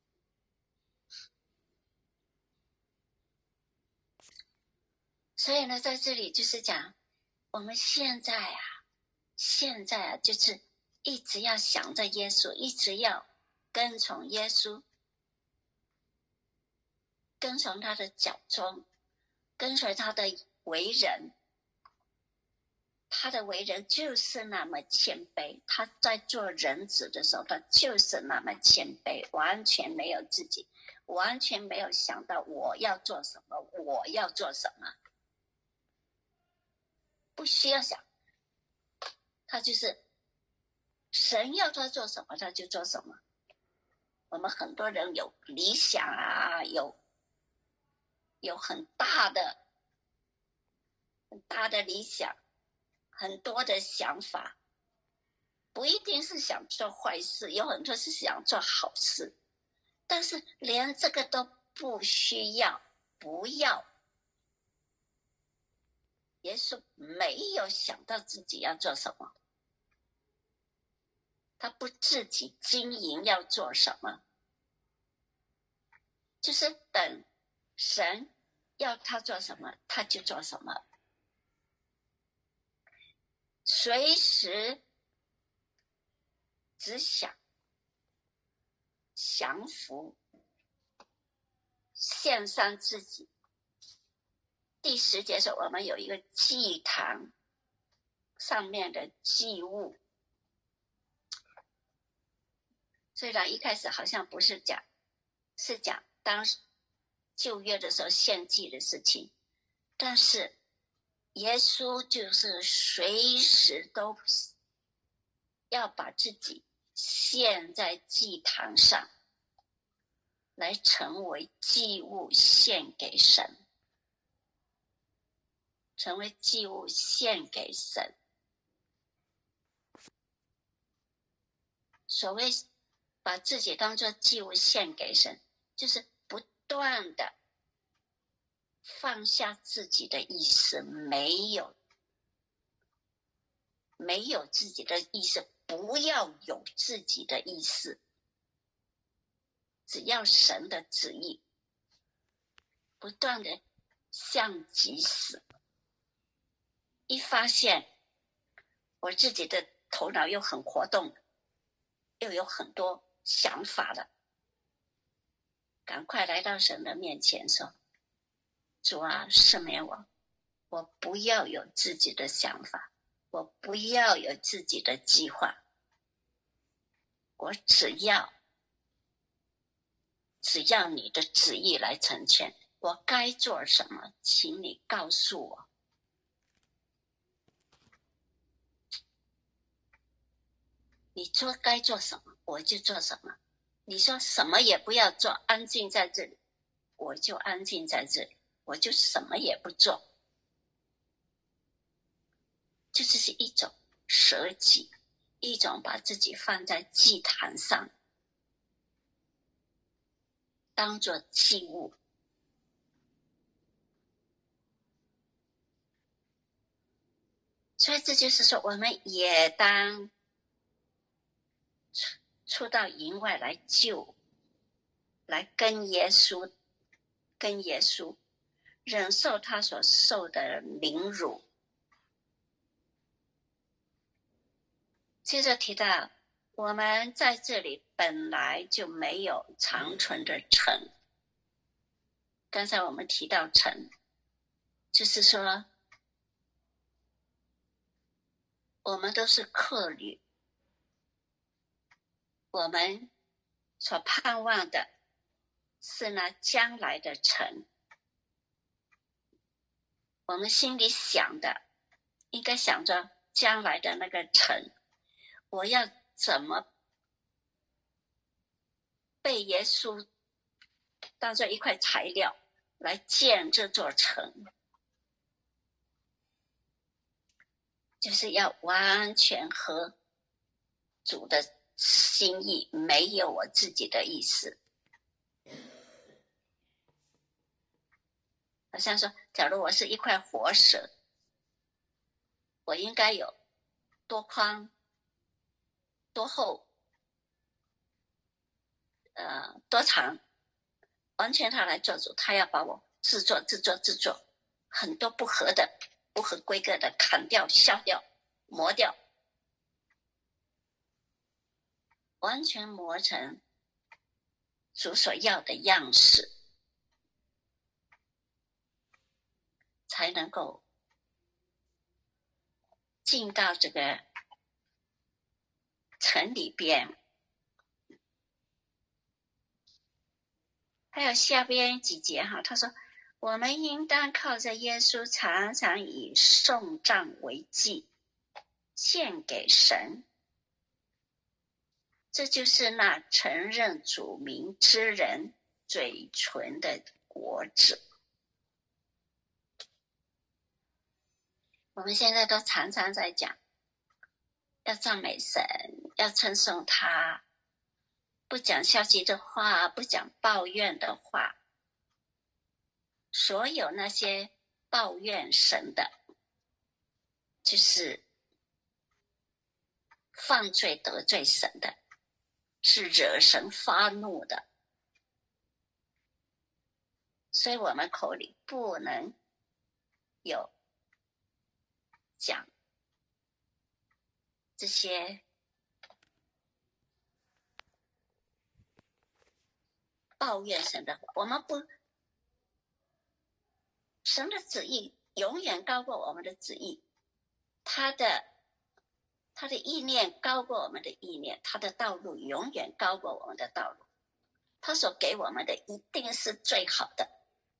所以呢，在这里就是讲，我们现在啊，就是一直要想着耶稣，一直要跟从耶稣，跟从他的脚踪，跟随他的为人。他的为人就是那么谦卑，他在做人子的时候，他就是那么谦卑，完全没有自己，完全没有想到我要做什么，我要做什么，不需要想，他就是神要他做什么他就做什么。我们很多人有理想啊，有很大的理想，很多的想法，不一定是想做坏事，有很多是想做好事，但是连这个都不需要，不要。耶稣没有想到自己要做什么，他不自己经营要做什么，就是等神要他做什么他就做什么，随时只想降服，献上自己。第10节说我们有一个祭坛上面的祭物，虽然一开始好像不是讲，是讲当旧约的时候献祭的事情，但是耶稣就是随时都要把自己献在祭坛上，来成为祭物献给神，成为祭物献给神。所谓把自己当作祭物献给神，就是不断的放下自己的意识，没有自己的意识，不要有自己的意识，只要神的旨意，不断的向己死。一发现我自己的头脑又很活动，又有很多想法了，赶快来到神的面前说，主啊，赦免我，我不要有自己的想法，我不要有自己的计划，我只要你的旨意来成全，我该做什么请你告诉我。你说该做什么我就做什么，你说什么也不要做，安静在这里，我就安静在这里，我就什么也不做。这是一种舍己，一种把自己放在祭坛上当作祭物。所以这就是说我们也当出到营外来救，来跟耶稣忍受他所受的凌辱。接着提到我们在这里本来就没有长存的城， 刚才我们提到城，就是说我们都是客旅，我们所盼望的是那将来的城，我们心里想的应该想着将来的那个城，我要怎么被耶稣当作一块材料来建这座城，就是要完全合主的心意，没有我自己的意思。好像说，假如我是一块活石，我应该有多宽、多厚、多长，完全他来做主，他要把我制作，很多不合规格的砍掉、削掉、磨掉，完全磨成主所要的样式，才能够进到这个城里边。还有下边几节哈，他说我们应当靠着耶稣，常常以颂赞为祭，献给神，这就是那承认主名之人嘴唇的果子。我们现在都常常在讲要赞美神，要称颂他，不讲消极的话，不讲抱怨的话。所有那些抱怨神的，就是犯罪得罪神的，是惹神发怒的。所以我们口里不能有讲这些抱怨神的，我们不，神的旨意永远高过我们的旨意，他的意念高过我们的意念，他的道路永远高过我们的道路，他所给我们的一定是最好的。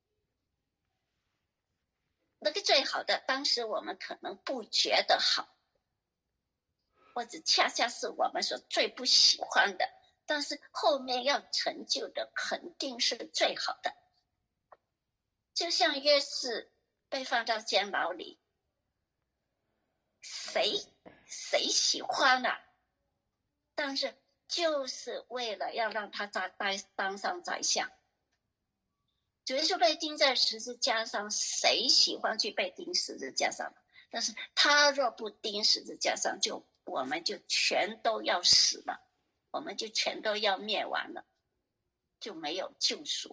那个最好的，当时我们可能不觉得好，或者恰恰是我们所最不喜欢的，但是后面要成就的肯定是最好的。就像约瑟被放到监牢里，谁喜欢啊？但是就是为了要让他当上宰相。主耶稣被钉在十字架上，谁喜欢去被钉十字架上？但是他若不钉十字架上，我们就全都要死了，我们就全都要灭亡了，就没有救赎。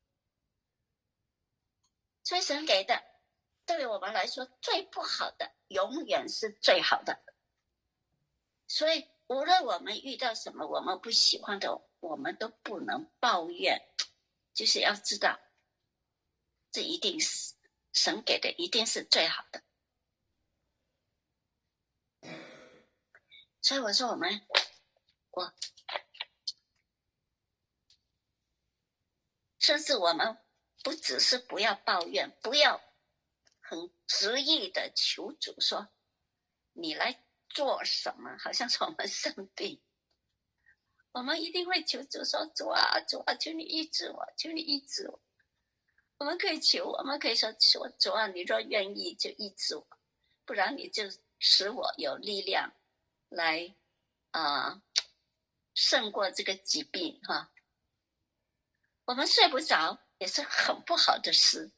所以神给的对我们来说最不好的永远是最好的。所以无论我们遇到什么我们不喜欢的，我们都不能抱怨，就是要知道这一定是神给的，一定是最好的。所以我说甚至我们不只是不要抱怨，不要很执意的求主说你来做什么，好像是我们生病，我们一定会求主说主啊，求你医治我，求你医治我。我们可以求，我们可以说主啊，你若愿意就医治我，不然你就使我有力量来胜过这个疾病哈。我们睡不着也是很不好的事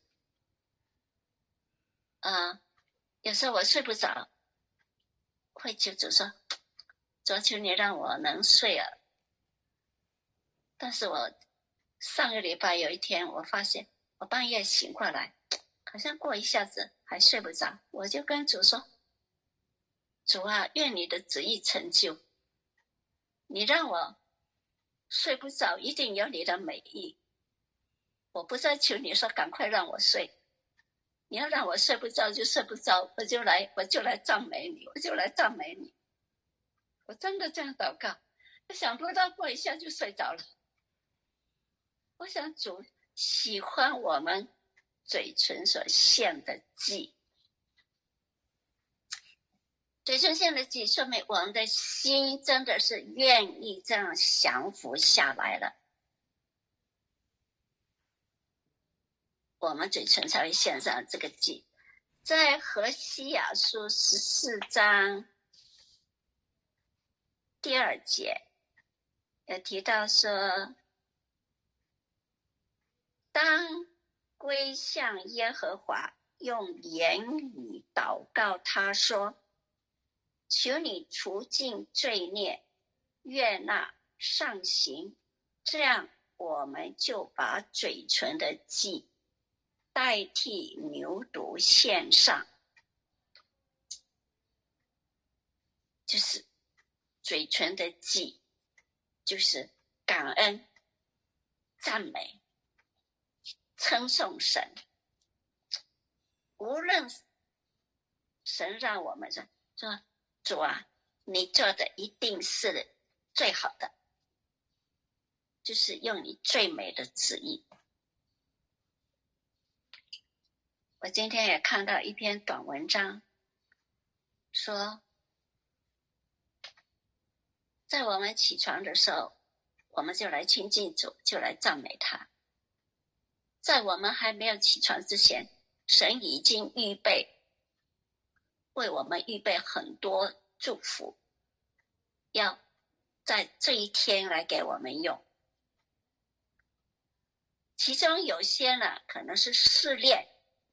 有时候我睡不着，会求主说主求你让我能睡啊。但是我上个礼拜有一天，我发现我半夜醒过来，好像过一下子还睡不着，我就跟主说主啊，愿你的旨意成就，你让我睡不着一定有你的美意， 我不再求你说赶快让我睡，你要让我睡不着就睡不着，我就来赞美你，我就来赞美你。我真的这样祷告，想不到过一下就睡着了。我想主喜欢我们嘴唇所献的祭，嘴唇献的祭说明我们的心真的是愿意这样降服下来了，我们嘴唇才会献上这个祭。在何西亚书14章第2节有提到说，当归向耶和华，用言语祷告他说，求你除尽罪孽，悦纳上行，这样我们就把嘴唇的祭代替牛犊献上。就是嘴唇的祭，就是感恩、赞美、称颂神。无论神让我们说主啊，你做的一定是最好的，就是用你最美的旨意。我今天也看到一篇短文章，说在我们起床的时候，我们就来亲近主，就来赞美他。在我们还没有起床之前，神已经为我们预备很多祝福，要在这一天来给我们用。其中有些呢，可能是试炼。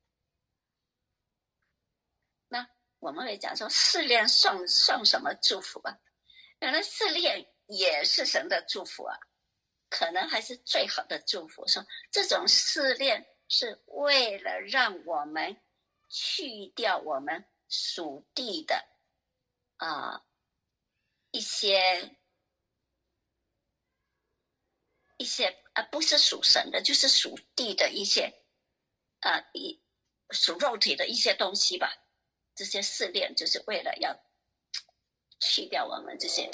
那我们会讲说，试炼算什么祝福啊？原来试炼也是神的祝福啊，可能还是最好的祝福。说这种试炼是为了让我们去掉我们属地的一些不是属神的，就是属地的一些属肉体的一些东西吧。这些试炼就是为了要去掉我们这些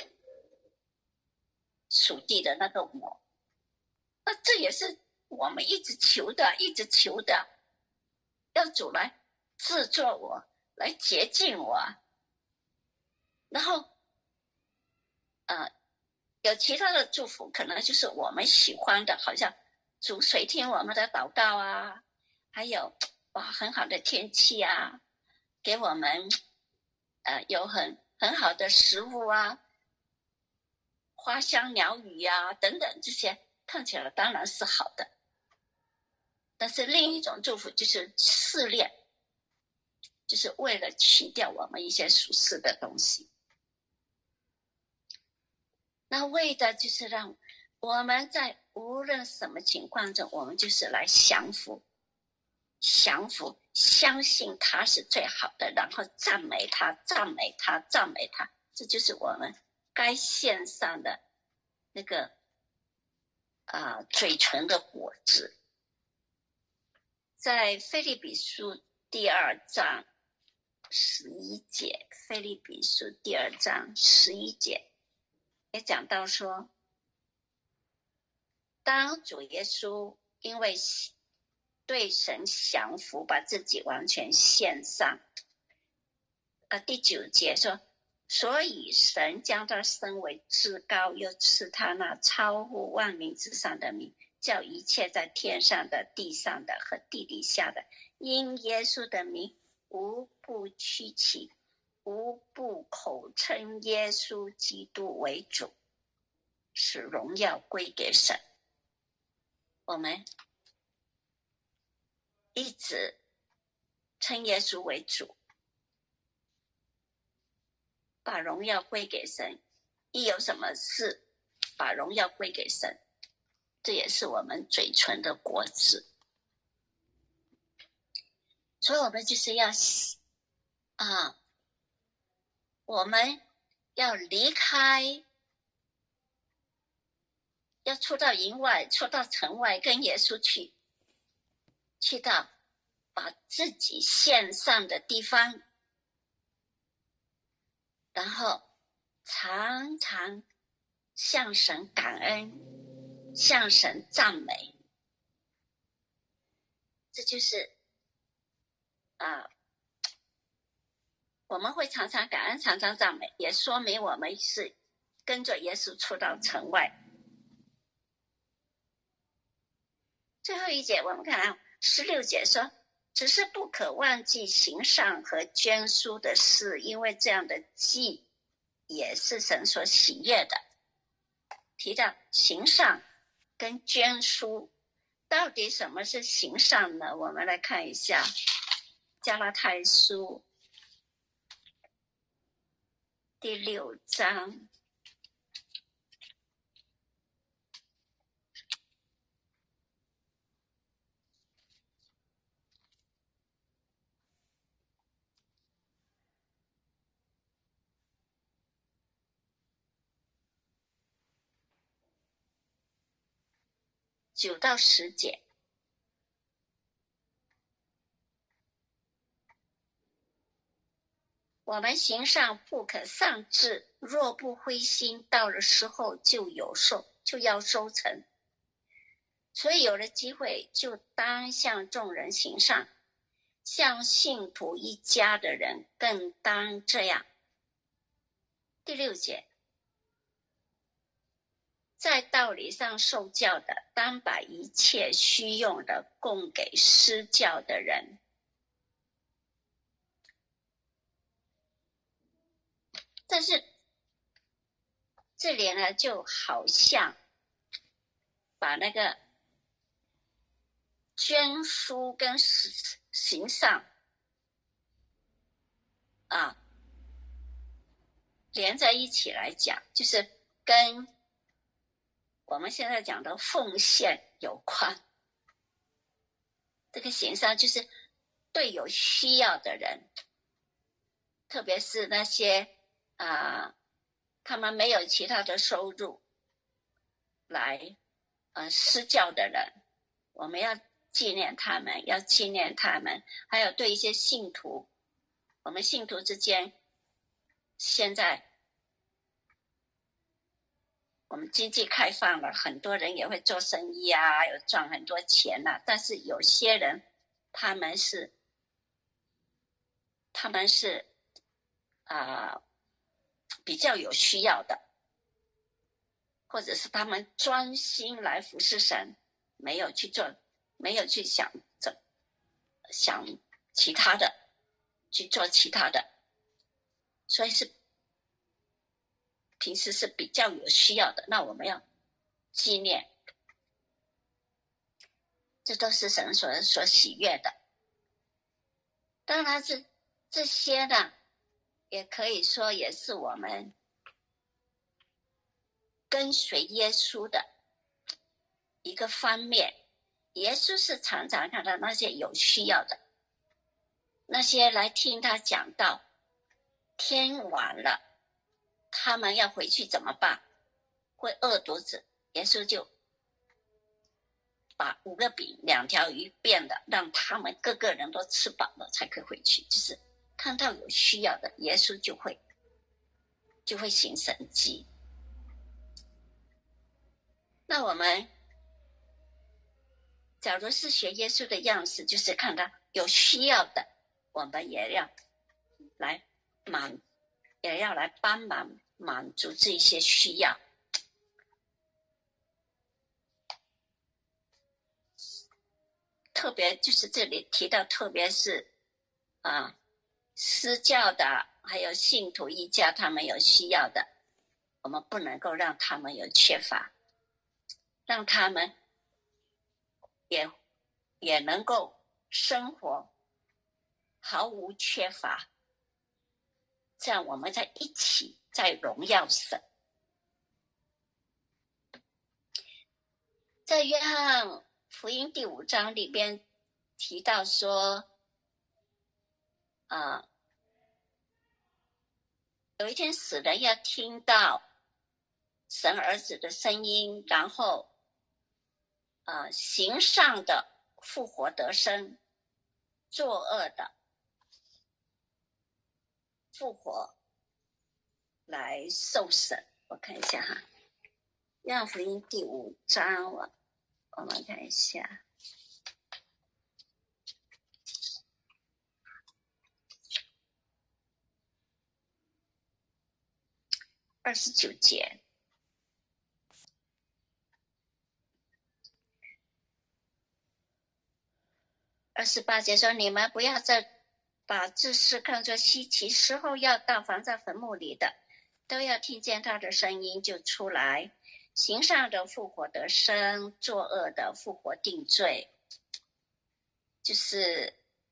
属地的那个我。那这也是我们一直求的，要主来制作我，来洁净我。然后有其他的祝福，可能就是我们喜欢的，好像主垂听我们的祷告啊，还有很好的天气啊，给我们有很好的食物啊，花香鸟语啊等等，这些看起来当然是好的。但是另一种祝福就是试炼，就是为了去掉我们一些属世的东西。那为的就是让我们在无论什么情况中，我们就是来降服，相信他是最好的，然后赞美他，这就是我们该献上的那个嘴唇的果子。在腓立比书第2章11节，腓立比书第2章11节也讲到说，当主耶稣因为对神降服，把自己完全献上。第9节说，所以神将他升为至高，又赐他那超乎万民之上的名，叫一切在天上的、地上的和地底下的，因耶稣的名，无不屈膝，无不口称耶稣基督为主，使荣耀归给神。我们一直称耶稣为主，把荣耀归给神。一有什么事，把荣耀归给神，这也是我们嘴唇的果子。所以我们就是要我们要离开，要出到营外，出到城外，跟耶稣去去到把自己献上的地方，然后常常向神感恩，向神赞美。这就是我们会常常感恩，常常赞美，也说明我们是跟着耶稣出到城外。最后一节我们看16节说，只是不可忘记行善和捐书的事，因为这样的祭也是神所喜悦的。提到行善跟捐书，到底什么是行善呢？我们来看一下加拉太书第6章9到10节。我们行善不可丧志，若不灰心，到了时候就要收成。所以有了机会就当向众人行善，向信徒一家的人更当这样。第6节，在道理上受教的，当把一切需用的供给施教的人。但是这里呢，就好像把那个捐书跟行善连在一起来讲，就是跟我们现在讲的奉献有关。这个行善就是对有需要的人，特别是那些他们没有其他的收入来施教的人，我们要纪念他们，还有对一些信徒，我们信徒之间，现在我们经济开放了，很多人也会做生意有赚很多钱但是有些人他们是比较有需要的，或者是他们专心来服侍神，没有去想其他的，去做其他的，所以是平时是比较有需要的，那我们要纪念，这都是神所喜悦的。当然这些呢，也可以说也是我们跟随耶稣的一个方面。耶稣是常常看到那些有需要的，那些来听他讲道，天晚了，他们要回去怎么办？会饿肚子，耶稣就把5个饼2条鱼变了，让他们各个人都吃饱了才可以回去。就是看到有需要的，耶稣就会行神迹。那我们假如是学耶稣的样式，就是看到有需要的，我们也要来帮忙满足这些需要。特别就是这里提到，特别是施教的，还有信徒一家，他们有需要的，我们不能够让他们有缺乏，让他们也能够生活毫无缺乏，这样我们在一起在荣耀神。在约翰福音第5章里边提到说有一天死人要听到神儿子的声音，然后行善的复活得生，作恶的复活来受审。我看一下哈，约翰福音第5章，我们看一下。29节，28节说：你们不要再把这事看作稀奇，时候要到，凡在坟墓里的都要听见他的声音就出来，行善的复活得生，作恶的复活定罪。就是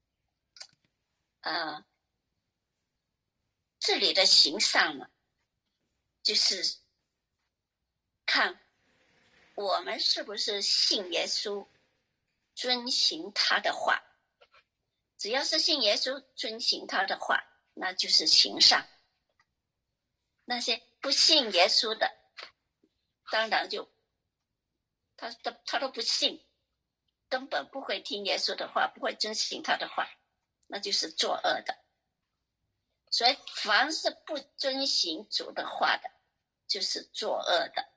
这里的行善呢，就是看我们是不是信耶稣，遵行他的话。只要是信耶稣，遵行他的话，那就是行善。那些不信耶稣的，当然就他都不信，根本不会听耶稣的话，不会遵行他的话，那就是作恶的。所以凡是不遵行主的话的，就是作恶的。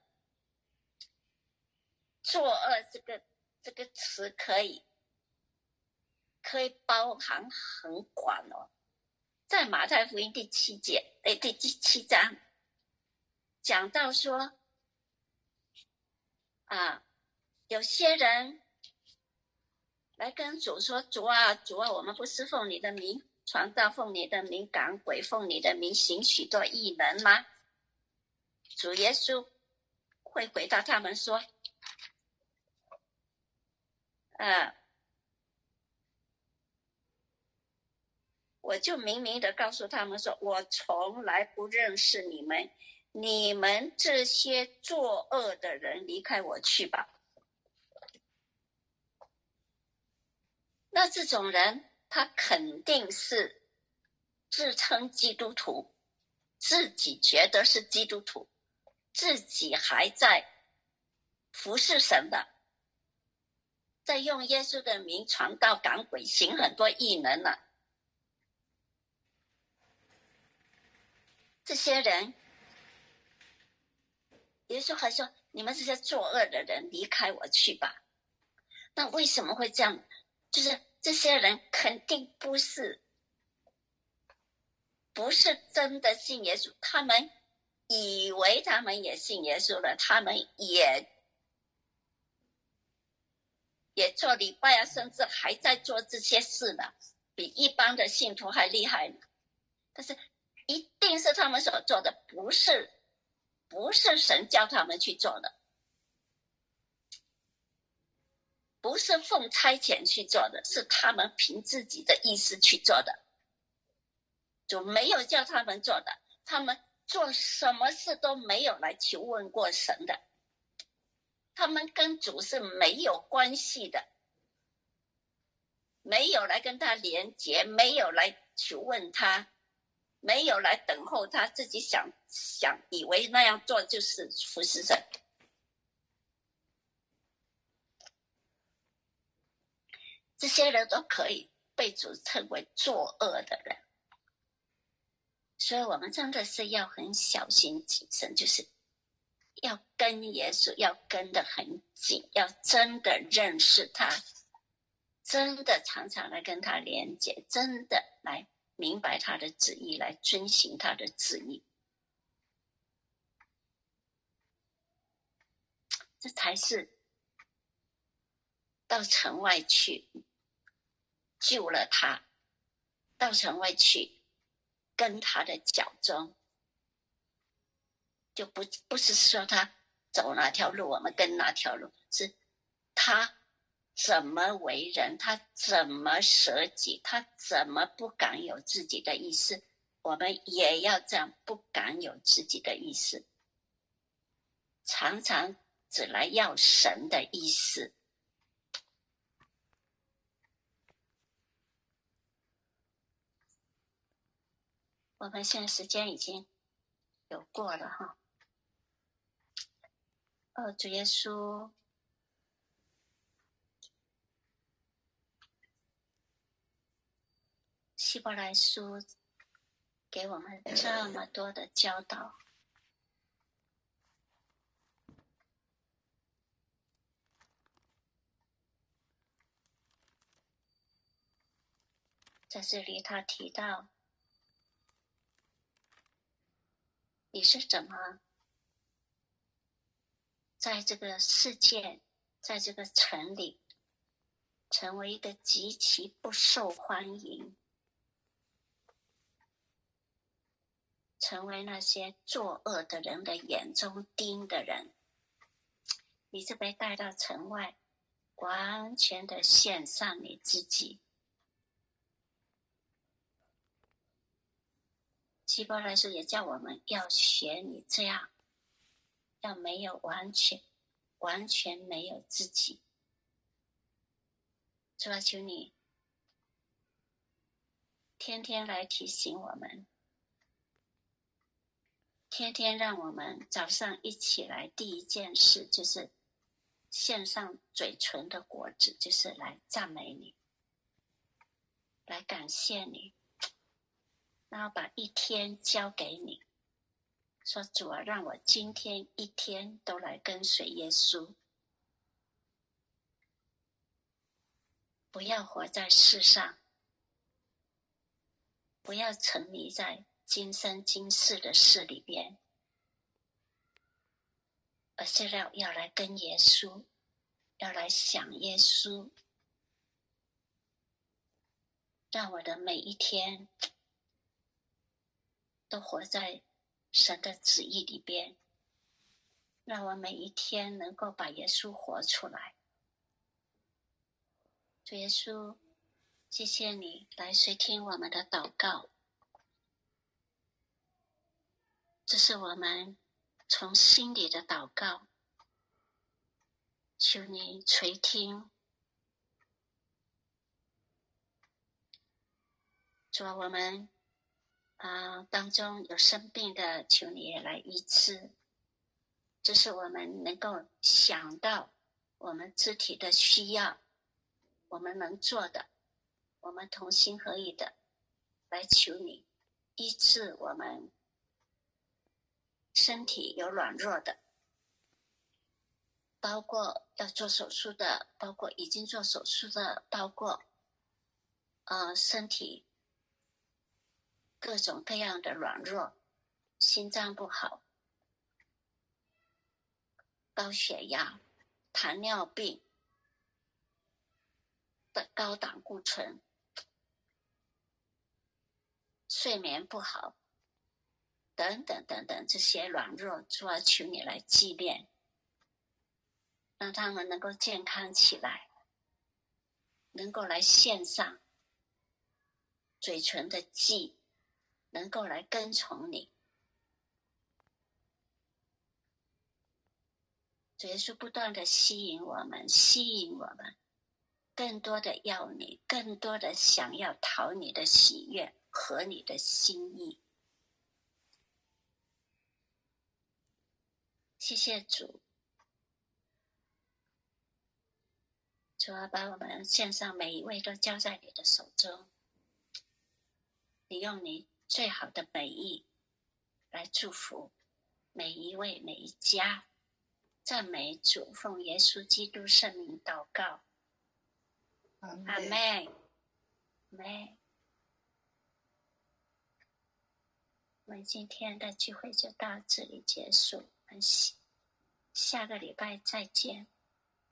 作恶这个词可以包含很广哦。在马太福音第7章讲到说有些人来跟主说：主啊主啊，我们不是奉你的名传道，奉你的名赶鬼，奉你的名行许多异能吗？主耶稣会回答他们说我就明明的告诉他们说，我从来不认识你们，你们这些作恶的人，离开我去吧。那这种人他肯定是自称基督徒，自己觉得是基督徒，自己还在服侍神的，在用耶稣的名传道赶鬼，行很多异能了。这些人，耶稣还说：你们这些作恶的人，离开我去吧。那为什么会这样？就是这些人肯定不是真的信耶稣，他们以为他们也信耶稣了，他们也做礼拜甚至还在做这些事呢，比一般的信徒还厉害呢。但是一定是他们所做的，不是神叫他们去做的，不是奉差遣去做的，是他们凭自己的意思去做的，就没有叫他们做的。他们做什么事都没有来求问过神的，他们跟主是没有关系的，没有来跟他连结，没有来求问他，没有来等候他，自己想以为那样做就是服侍神。这些人都可以被主称为作恶的人。所以我们真的是要很小心谨慎，就是要跟耶稣要跟得很紧，要真的认识他，真的常常来跟他连结，真的来明白他的旨意，来遵行他的旨意，这才是到城外去救了他，到城外去跟他的脚踪，就不是说他走哪条路我们跟哪条路，是他怎么为人，他怎么舍己，他怎么不敢有自己的意思，我们也要这样不敢有自己的意思，常常只来要神的意思。我们现在时间已经有过了哈。主耶稣， 希伯来书给我们这么多的教导，在这里他提到你是怎么在这个世界，在这个城里成为一个极其不受欢迎，成为那些作恶的人的眼中钉的人。你是被带到城外，完全的献上你自己。希伯来书也叫我们要学你这样，要没有完全没有自己。主啊，求你天天来提醒我们，天天让我们早上一起来，第一件事就是献上嘴唇的果子，就是来赞美你，来感谢你，然后把一天交给你，说主啊，让我今天一天都来跟随耶稣，不要活在世上，不要沉迷在今生今世的事里边，而是要来跟耶稣，要来想耶稣，让我的每一天都活在神的旨意里边，让我每一天能够把耶稣活出来。主耶稣，谢谢你来垂听我们的祷告，这是我们从心里的祷告，求你垂听。主啊，我们当中有生病的，求你也来医治。这是我们能够想到我们肢体的需要，我们能做的，我们同心合意的来求你医治我们身体有软弱的，包括要做手术的，包括已经做手术的，包括身体各种各样的软弱，心脏不好，高血压、糖尿病的高胆固醇，睡眠不好等等等等，这些软弱，主啊，求你来纪念，让他们能够健康起来，能够来献上嘴唇的祭，能够来跟从你。主耶稣不断的吸引我们，更多的要你，更多的想要讨你的喜悦和你的心意。谢谢主，主啊，把我们献上每一位都交在你的手中，你用你最好的美意来祝福每一位每一家。赞美主，奉耶稣基督圣名祷告，阿们，阿们。我们今天的聚会就到这里结束，我们下个礼拜再见。